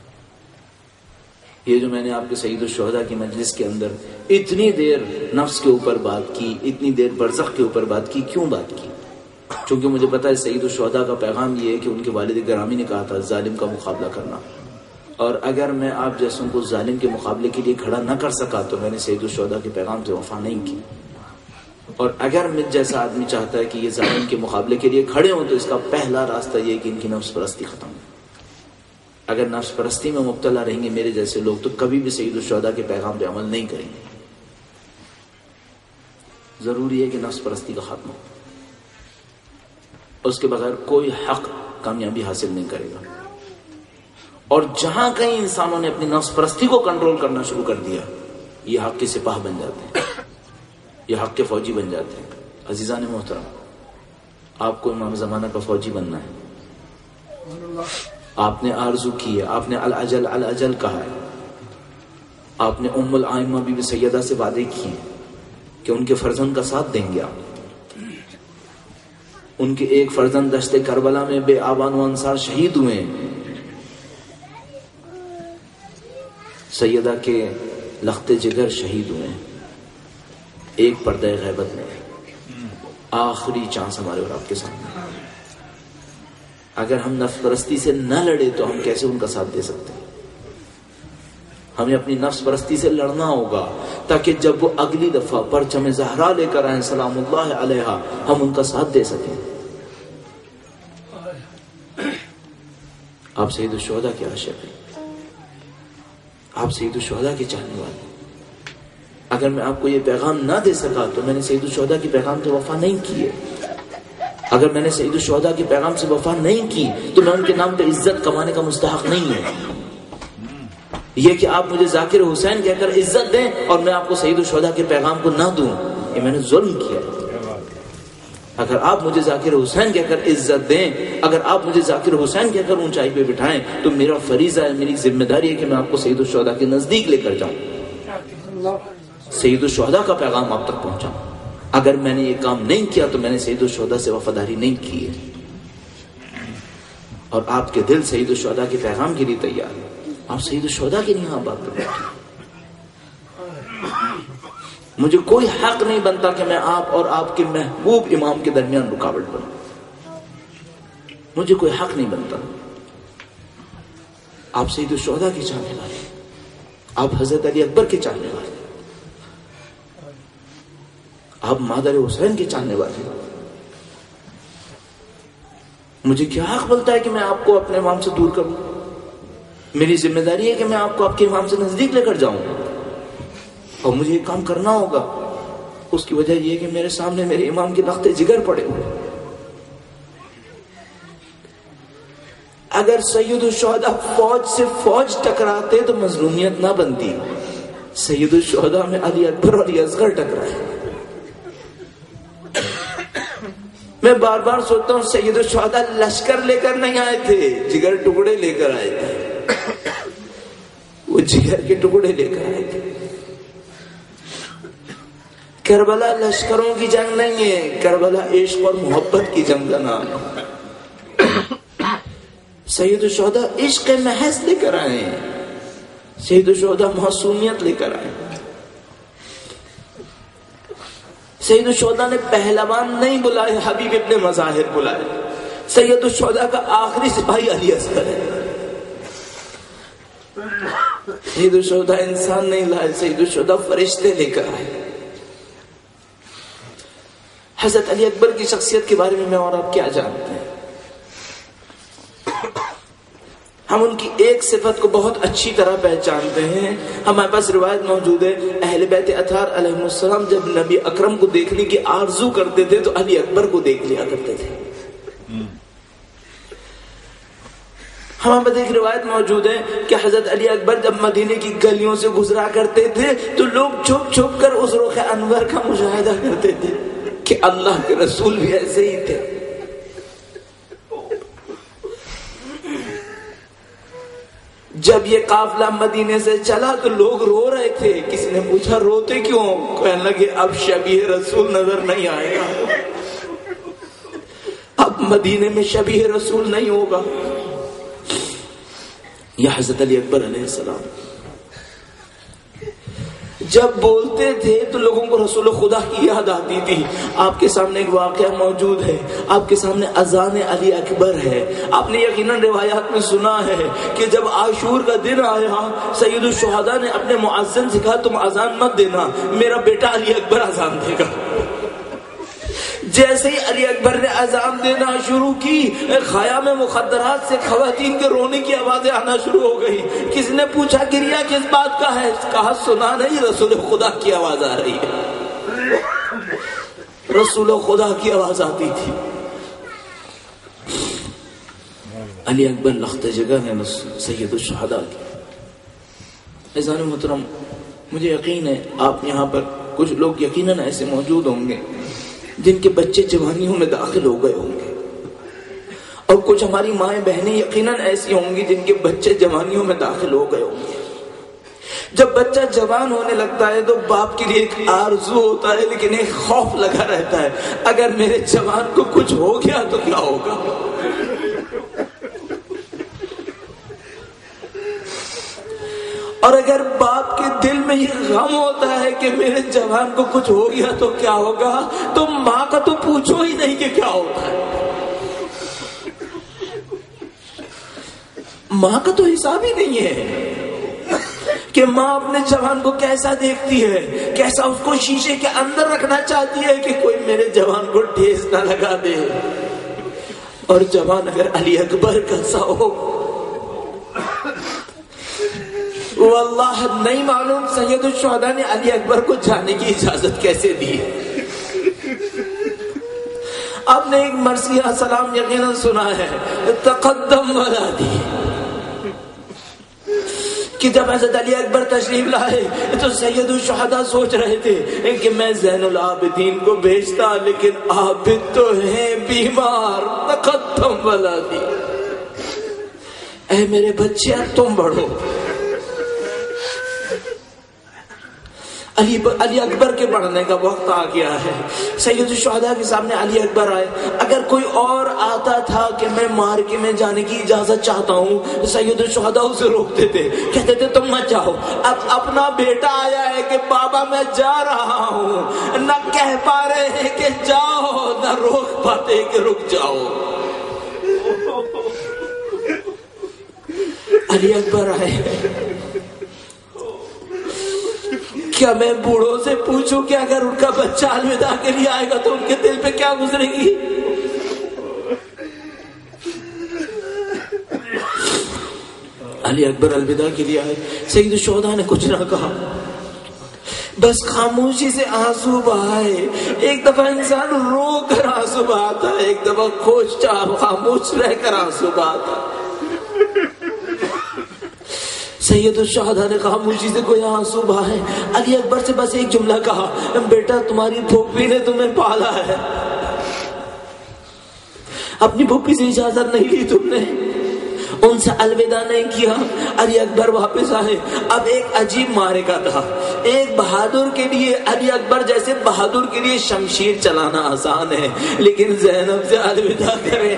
یہ جو میں نے آپ کے سید الشہداء کی مجلس کے اندر اتنی دیر نفس کے اوپر بات کی، اتنی دیر برزخ کے اوپر بات کی، کیوں بات کی؟ چونکہ مجھے پتا ہے سید الشہداء کا پیغام یہ ہے کہ ان کے والد گرامی نے کہا تھا ظالم کا مقابلہ کرنا، اور اگر میں آپ جیسوں کو ظالم کے مقابلے کے لیے کھڑا نہ کر سکا تو میں نے سید الشہداء کے پیغام سے وفا نہیں کی. اور اگر مجھ جیسا آدمی چاہتا ہے کہ یہ ظالم کے مقابلے کے لیے کھڑے ہوں تو اس کا پہلا راستہ یہ کہ ان کی نفس پرستی ختم ہو. اگر نفس پرستی میں مبتلا رہیں گے میرے جیسے لوگ تو کبھی بھی سید الشہداء کے پیغام پہ عمل نہیں کریں گے. ضروری ہے کہ نفس پرستی کا خاتمہ ہو، اس کے بغیر کوئی حق کامیابی حاصل نہیں کرے گا. اور جہاں کہیں انسانوں نے اپنی نفس پرستی کو کنٹرول کرنا شروع کر دیا، یہ حق کے سپاہ بن جاتے ہیں، یہ حق کے فوجی بن جاتے ہیں. عزیزان محترم، آپ کو امام زمانہ کا فوجی بننا ہے. آپ نے آرزو کی ہے، آپ نے العجل العجل کہا ہے، آپ نے ام الائمہ بی بی سیدہ سے وعدے کیے کہ ان کے فرزند کا ساتھ دیں گے. آپ ان کے ایک فرزند دشت کربلا میں بے آبان و انصار شہید ہوئے. سیدہ کے لخت جگر شہید ہوئے، ایک پردہ غیبت میں. آخری چانس ہمارے اور آپ کے سامنے. اگر ہم نفس پرستی سے نہ لڑے تو ہم کیسے ان کا ساتھ دے سکتے ہیں؟ ہمیں اپنی نفس پرستی سے لڑنا ہوگا تاکہ جب وہ اگلی دفعہ پرچم زہرا لے کر آئیں سلام اللہ علیہا ہم ان کا ساتھ دے سکیں. آپ سید الشہداء کے عاشق ہیں، آپ سید الشہداء کے چاہنے والے. اگر میں آپ کو یہ پیغام نہ دے سکا تو میں نے سید الشہداء کے پیغام سے وفا نہیں کی ہے. اگر میں نے سید الشہداء کے پیغام سے وفا نہیں کی تو میں ان کے نام پہ عزت کمانے کا مستحق نہیں ہوں. یہ کہ آپ مجھے ذاکر حسین کہہ کر عزت دیں اور میں آپ کو سید الشہداء کے پیغام کو نہ دوں، یہ میں نے ظلم کیا. اگر آپ مجھے ذاکر حسین کہہ کر عزت دیں، اگر آپ مجھے ذاکر حسین کہہ کر اونچائی پہ بٹھائیں تو میرا فریضہ ہے، میری ذمہ داری ہے کہ میں آپ کو سید الشہداء کے نزدیک لے کر جاؤں، سید الشہداء کا پیغام آپ تک پہنچاؤں. اگر میں نے یہ کام نہیں کیا تو میں نے سید الشہداء سے وفاداری نہیں کی ہے. اور آپ کے دل سید الشہداء کے پیغام کے لیے تیار ہے، آپ سید الشہداء کے نہیں بات کرتے. مجھے کوئی حق نہیں بنتا کہ میں آپ اور آپ کے محبوب امام کے درمیان رکاوٹ بنوں. مجھے کوئی حق نہیں بنتا. آپ سید الشہداء کے چاہنے والے، آپ حضرت علی اکبر کے چاہنے والے، آپ مادر حسین کے چاہنے والے. مجھے کیا حق بنتا ہے کہ میں آپ کو اپنے امام سے دور کروں؟ میری ذمہ داری ہے کہ میں آپ کو آپ کے امام سے نزدیک لے کر جاؤں، اور مجھے یہ کام کرنا ہوگا. اس کی وجہ یہ کہ میرے سامنے میرے امام کے لخت جگر پڑے ہوئے. اگر سید الشہداء فوج سے فوج ٹکراتے تو مظلومیت نہ بنتی. سید الشہداء میں علی اکبر اور علی اصغر ٹکرائے. میں بار بار سوچتا ہوں سید الشہداء لشکر لے کر نہیں آئے تھے، جگر ٹکڑے لے کر آئے تھے. وہ جگر کے ٹکڑے لے کر آئے تھے. کربلا لشکروں کی جنگ نہیں ہے، کربلا عشق اور محبت کی جنگ کا نام ہے. سید الشہداء عشق محض لے کر آئے ہیں، سید الشہداء معصومیت لے کر آئے. سید الشہداء نے پہلوان نہیں بلائے، حبیب ابن مظاہر بلائے. سید الشہداء کا آخری سپاہی علی اصغر ہے. سید الشہداء انسان نہیں لائے، سید الشہداء فرشتے لے کر آئے. حضرت علی اکبر کی شخصیت کے بارے میں اور آپ کیا جانتے ہیں؟ ہم ان کی ایک صفت کو بہت اچھی طرح پہچانتے ہیں. ہمارے پاس روایت موجود ہے، اہل بیت اطہار علیہ السلام جب نبی اکرم کو دیکھنے کی آرزو کرتے تھے تو علی اکبر کو دیکھ لیا کرتے تھے. ہمارے پاس ایک روایت موجود ہے کہ حضرت علی اکبر جب مدینے کی گلیوں سے گزرا کرتے تھے تو لوگ چھپ چھپ کر اس رخ انور کا مشاہدہ کرتے تھے کہ اللہ کے رسول بھی ایسے ہی تھے. جب یہ قافلہ مدینے سے چلا تو لوگ رو رہے تھے. کسی نے پوچھا روتے کیوں؟ کہنے لگے اب شبیہ رسول نظر نہیں آئے گا، اب مدینے میں شبیہ رسول نہیں ہوگا. یا حضرت علی اکبر علیہ السلام جب بولتے تھے تو لوگوں کو رسول خدا کی یاد آتی تھی. آپ کے سامنے ایک واقعہ موجود ہے، آپ کے سامنے اذان علی اکبر ہے. آپ نے یقیناً روایات میں سنا ہے کہ جب عاشور کا دن آیا سید الشہداء نے اپنے مؤذن سے کہا تم اذان مت دینا، میرا بیٹا علی اکبر اذان دے گا. جیسے ہی علی اکبر نے اذان دینا شروع کی، خیام مخدرات سے خواتین کے رونے کی آوازیں آنا شروع ہو گئی. کسی نے پوچھا گریا کس بات کا ہے؟ کہا سنا نہیں، رسول خدا کی آواز آ رہی ہے. رسول خدا کی آواز آتی تھی. علی اکبر لخت جگر ہے سید الشہداء کی. عزیزان محترم، مجھے یقین ہے آپ یہاں پر کچھ لوگ یقیناً ایسے موجود ہوں گے جن کے بچے جوانیوں میں داخل ہو گئے ہوں گے، اور کچھ ہماری مائیں بہنیں یقیناً ایسی ہوں گی جن کے بچے جوانیوں میں داخل ہو گئے ہوں گے. جب بچہ جوان ہونے لگتا ہے تو باپ کے لیے ایک آرزو ہوتا ہے، لیکن ایک خوف لگا رہتا ہے اگر میرے جوان کو کچھ ہو گیا تو کیا ہوگا. اور اگر باپ کے دل میں یہ غم ہوتا ہے کہ میرے جوان کو کچھ ہو گیا تو کیا ہوگا، تو ماں کا تو پوچھو ہی نہیں کہ کیا ہوتا ہے. ماں کا تو حساب ہی نہیں ہے کہ ماں اپنے جوان کو کیسا دیکھتی ہے، کیسا اس کو شیشے کے اندر رکھنا چاہتی ہے کہ کوئی میرے جوان کو ٹھیس نہ لگا دے. اور جوان اگر علی اکبر کا سا ہو، واللہ نہیں معلوم سید الشہداء نے علی اکبر کو جانے کی اجازت کیسے دی. آپ نے ایک مرثیہ سلام یقیناً سنا ہے، تقدم ولادی، کہ جب حضرت علی اکبر تشریف لائے تو سید الشہداء سوچ رہے تھے کہ میں زین العابدین کو بھیجتا، لیکن عابد تو ہیں بیمار. تقدم ولادی، اے میرے بچے تم بڑھو. علی اکبر کے بڑھنے کا وقت آ گیا ہے. سید الشہداء کے سامنے علی اکبر آئے. اگر کوئی اور آتا تھا کہ میں مارکے میں جانے کی اجازت چاہتا ہوں، سید الشہداء اسے روکتے تھے، کہتے تھے تم مت جاؤ. اب اپنا بیٹا آیا ہے کہ بابا میں جا رہا ہوں، نہ کہہ پا رہے ہیں کہ جاؤ، نہ روک پاتے کہ رک جاؤ. علی اکبر آئے. کیا میں بوڑھوں سے پوچھوں کہ اگر ان کا بچہ الوداع کے لیے آئے گا تو ان کے دل پہ کیا گزرے گی؟ علی اکبر الوداع کے لیے آئے. سید الشہداء نے کچھ نہ کہا، بس خاموشی سے آنسو بہائے. ایک دفعہ انسان رو کر آنسو بہاتا ہے، ایک دفعہ خاموش رہ کر آنسو بہاتا. سید الشہداء نے خاموشی سے کوئی آنسو بہائے. علی اکبر سے بس ایک جملہ کہا، بیٹا تمہاری پھوپھی نے تمہیں پالا ہے، اپنی پھوپھی سے اجازت نہیں لی تم نے، ان سے الوداع نہیں کیا. علی اکبر واپس آئے. اب ایک عجیب معرکہ تھا. ایک بہادر کے لیے، علی اکبر جیسے بہادر کے لیے شمشیر چلانا آسان ہے، لیکن زینب سے الوداع کرے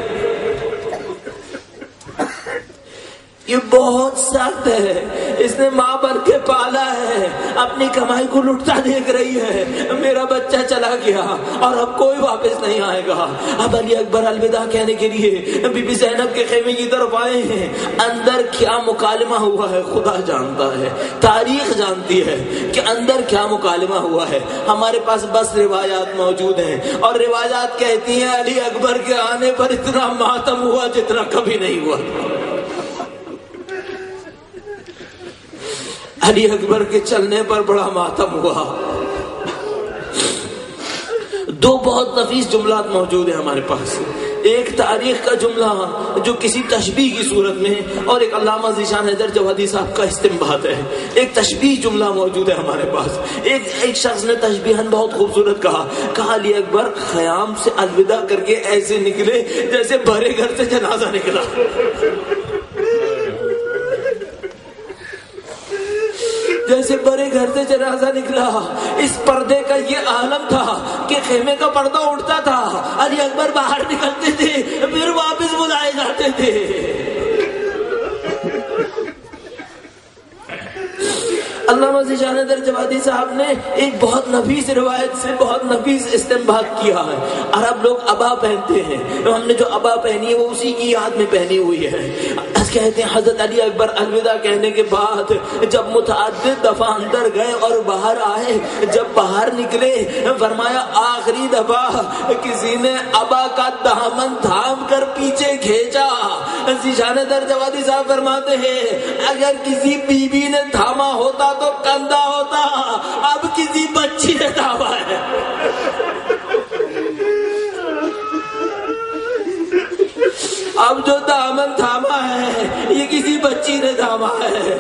یہ بہت سخت ہے. اس نے ماں بن کے پالا ہے، اپنی کمائی کو لٹتا دیکھ رہی ہے. میرا بچہ چلا گیا اور اب کوئی واپس نہیں آئے گا. اب علی اکبر الوداع کہنے کے لیے بی بی زینب کے خیمے کی طرف آئے ہیں. اندر کیا مکالمہ ہوا ہے خدا جانتا ہے، تاریخ جانتی ہے کہ اندر کیا مکالمہ ہوا ہے. ہمارے پاس بس روایات موجود ہیں، اور روایات کہتی ہیں علی اکبر کے آنے پر اتنا ماتم ہوا جتنا کبھی نہیں ہوا. علی اکبر کے چلنے پر بڑا ماتم ہوا. دو بہت نفیس جملات موجود ہیں ہمارے پاس. ایک تاریخ کا جملہ جو کسی تشبیہ کی صورت میں، اور ایک علامہ ذیشان حیدر جوادی صاحب کا استنباط ہے. ایک تشبیہ جملہ موجود ہے ہمارے پاس. ایک شخص نے تشبیہاً بہت خوبصورت کہا علی اکبر خیام سے الوداع کر کے ایسے نکلے جیسے بھرے گھر سے جنازہ نکلا. جیسے بڑے گھر سے جنازہ نکلا. اس پردے کا یہ عالم تھا کہ خیمے کا پردہ اٹھتا تھا، علی اکبر باہر نکلتے تھے، پھر واپس بلائے جاتے تھے. علامہ ذیشان حیدر جوادی صاحب نے ایک بہت نفیس روایت سے بہت نفیس استنباط کیا ہے. عرب لوگ عبا پہنتے ہیں، ہم نے جو عبا پہنی ہے وہ اسی کی یاد میں پہنی ہوئی ہے. کہتے ہیں حضرت علی اکبر الوداع کہنے کے بعد جب متعدد دفعہ اندر گئے اور باہر آئے، جب باہر نکلے فرمایا آخری دفعہ کسی نے عبا کا دامن تھام کر پیچھے کھینچا. ذیشان حیدر جوادی صاحب فرماتے ہیں اگر کسی بیوی نے تھاما ہوتا تو کندھا ہوتا، اب کسی بچی نے تھاما ہے. اب جو دامن تھاما ہے یہ کسی بچی نے تھاما ہے.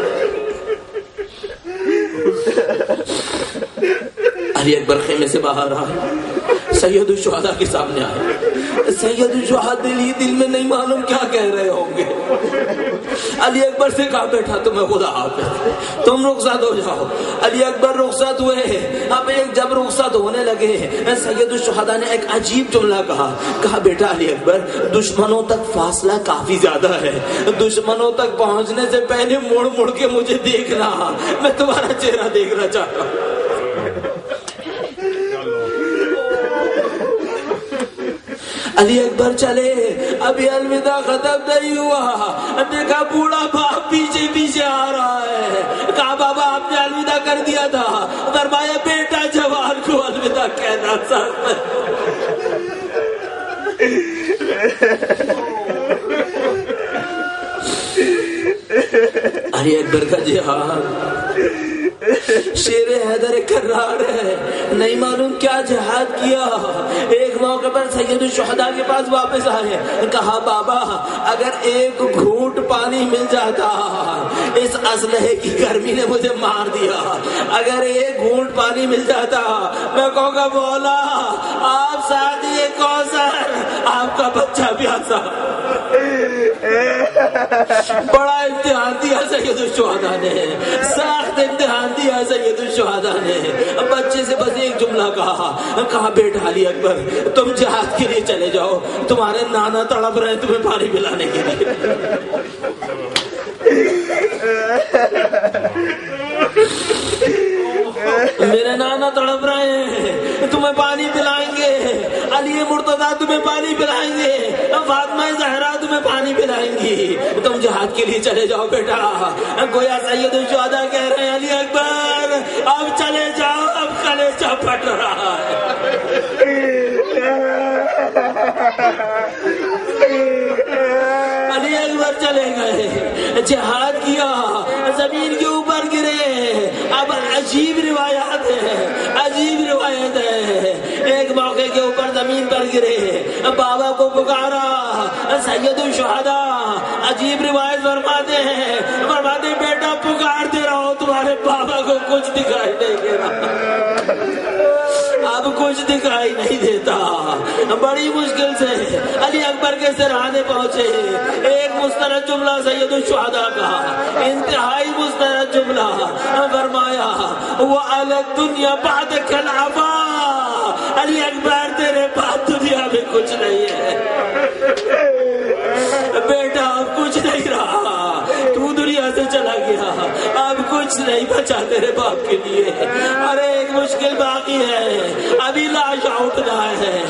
علی اکبر خیمے سے باہر آئے، سید الشہداء کے سامنے آئے. سید الشہداء دل میں نہیں معلوم کیا کہہ رہے ہوں گے. علی اکبر سے کہا بیٹھا تمہیں خدا حافظ، تم رخصت ہو جاؤ. علی اکبر رخصت ہوئے. اب جب رخصت ہونے لگے سید الشہداء نے ایک عجیب جملہ کہا بیٹا علی اکبر دشمنوں تک فاصلہ کافی زیادہ ہے، دشمنوں تک پہنچنے سے پہلے مڑ مڑ کے مجھے دیکھنا، میں تمہارا چہرہ دیکھنا چاہتا ہوں. علی اکبر چلے، ابھی الوداع ختم نہیں ہوا، دیکھا بوڑھا باپ پیچھے پیچھے آ رہا ہے. کہا بابا آپ نے الوداع کر دیا تھا. فرمایا بیٹا جوان کو الوداع کہنا سخت ہے. علی اکبر کا جہاد شیر حیدر کرار ہے، نہیں معلوم کیا جہاد کیا. ایک موقع پر سید الشہداء کے پاس واپس آئے، کہا بابا اگر ایک گھونٹ پانی مل جاتا، اس اسلحے کی گرمی نے مجھے مار دیا، اگر ایک گھونٹ پانی مل جاتا میں کہوں گا مولا آپ ساتھی کوثر، آپ کا بچہ پیاسا. بڑا امتحان دیا سید الشہداء نے، سخت امتحان دیا سید الشہداء نے بچے سے بس ایک جملہ کہا بیٹا علی اکبر تم جہاد کے لیے چلے جاؤ، تمہارے نانا تڑپ رہے ہیں تمہیں پانی پلانے کے لیے۔ میرے نانا تڑپ رہے ہیں تمہیں پانی پلائیں گے، علی مرتضیٰ تمہیں پانی پلائیں گے، فاطمہ زہرا تمہیں پانی پلائیں گی، تم جہاد کے لیے چلے جاؤ بیٹا۔ گویا سید الشہداء کہہ رہے ہیں علی اکبر اب چلے جاؤ، اب کلیجہ پھٹ رہا ہے۔ علی اکبر چلے گئے، جہاد کیا، زمین کے اوپر گرے۔ اب عجیب روایات ہے، ایک موقع کے اوپر زمین پر گرے، بابا کو پکارا، سید الشہداء عجیب روایت فرماتے ہیں بیٹا پکارتے رہو تمہارے بابا کو کچھ دکھائی نہیں دے رہا، اب کچھ دکھائی نہیں دیتا۔ بڑی مشکل سے علی اکبر کے سرحانے پہنچے، ایک مستند جملہ سید الشہداء کا، انتہائی مستند جملہ فرمایا وَعَلَى الدُّنْيَا بَعْدَكَ الْعَفَا، علی اکبر تیرے بعد دنیا میں کچھ نہیں ہے بیٹا، اب کچھ نہیں رہا، تو دنیا سے چلا گیا، اب کچھ نہیں بچا تیرے باپ کے لیے۔ ارے ایک مشکل باقی ہے، ابھی لاشا اٹھنا ہے،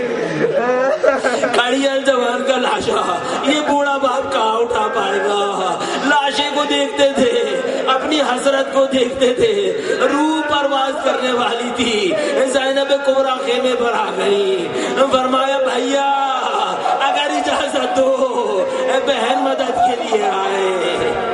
کھڑی الجوان کا لاشا، یہ بوڑھا باپ کہاں اٹھا پائے گا؟ لاشے کو دیکھتے تھے، اپنی حسرت کو دیکھتے تھے، روح پرواز کرنے والی تھی۔ زینب کبریٰ خیمے پر آ گئی، فرمایا بھیا اگر اجازت دو بہن مدد کے لیے آئے۔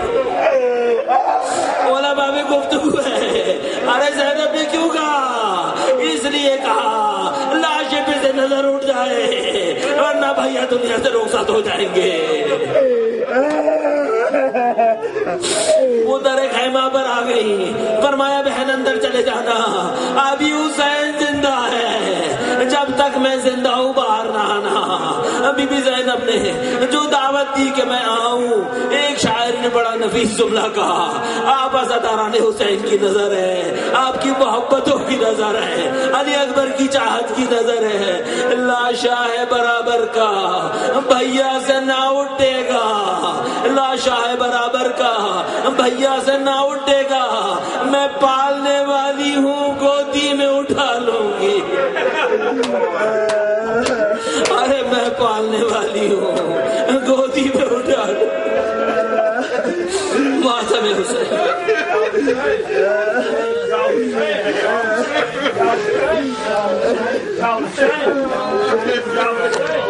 علماء میں گفتگو ہے، ارے زینب نے کیوں کہا؟ اس لیے کہا لاشے پہ سے نظر اٹھ جائے ورنہ بھیا دنیا سے رخصت ہو جائیں گے۔ وہ در خیمہ پر آ گئی، فرمایا بہن اندر چلے جانا، ابھی حسین زندہ ہے، جب تک میں زندہ ہوں باہر نہ آنا۔ بی بی زینب نے جو دعوت دی کہ میں آؤں، ایک شاعر نے بڑا نفیس جملہ کہا، آپ عزاداران حسین کی نظر ہے، آپ کی محبتوں کی نظر ہے، علی اکبر کی چاہت کی نظر ہے، لاشا ہے برابر کا بھیا سے نہ اٹھے گا، لاشا ہے برابر کا بھیا سے نہ اٹھے گا، میں پالنے والی ہوں گودی میں اٹھا لوں گی۔ ارے میں پالنے والی ہوں گودی میں اٹھا لوں۔ ماتم حسین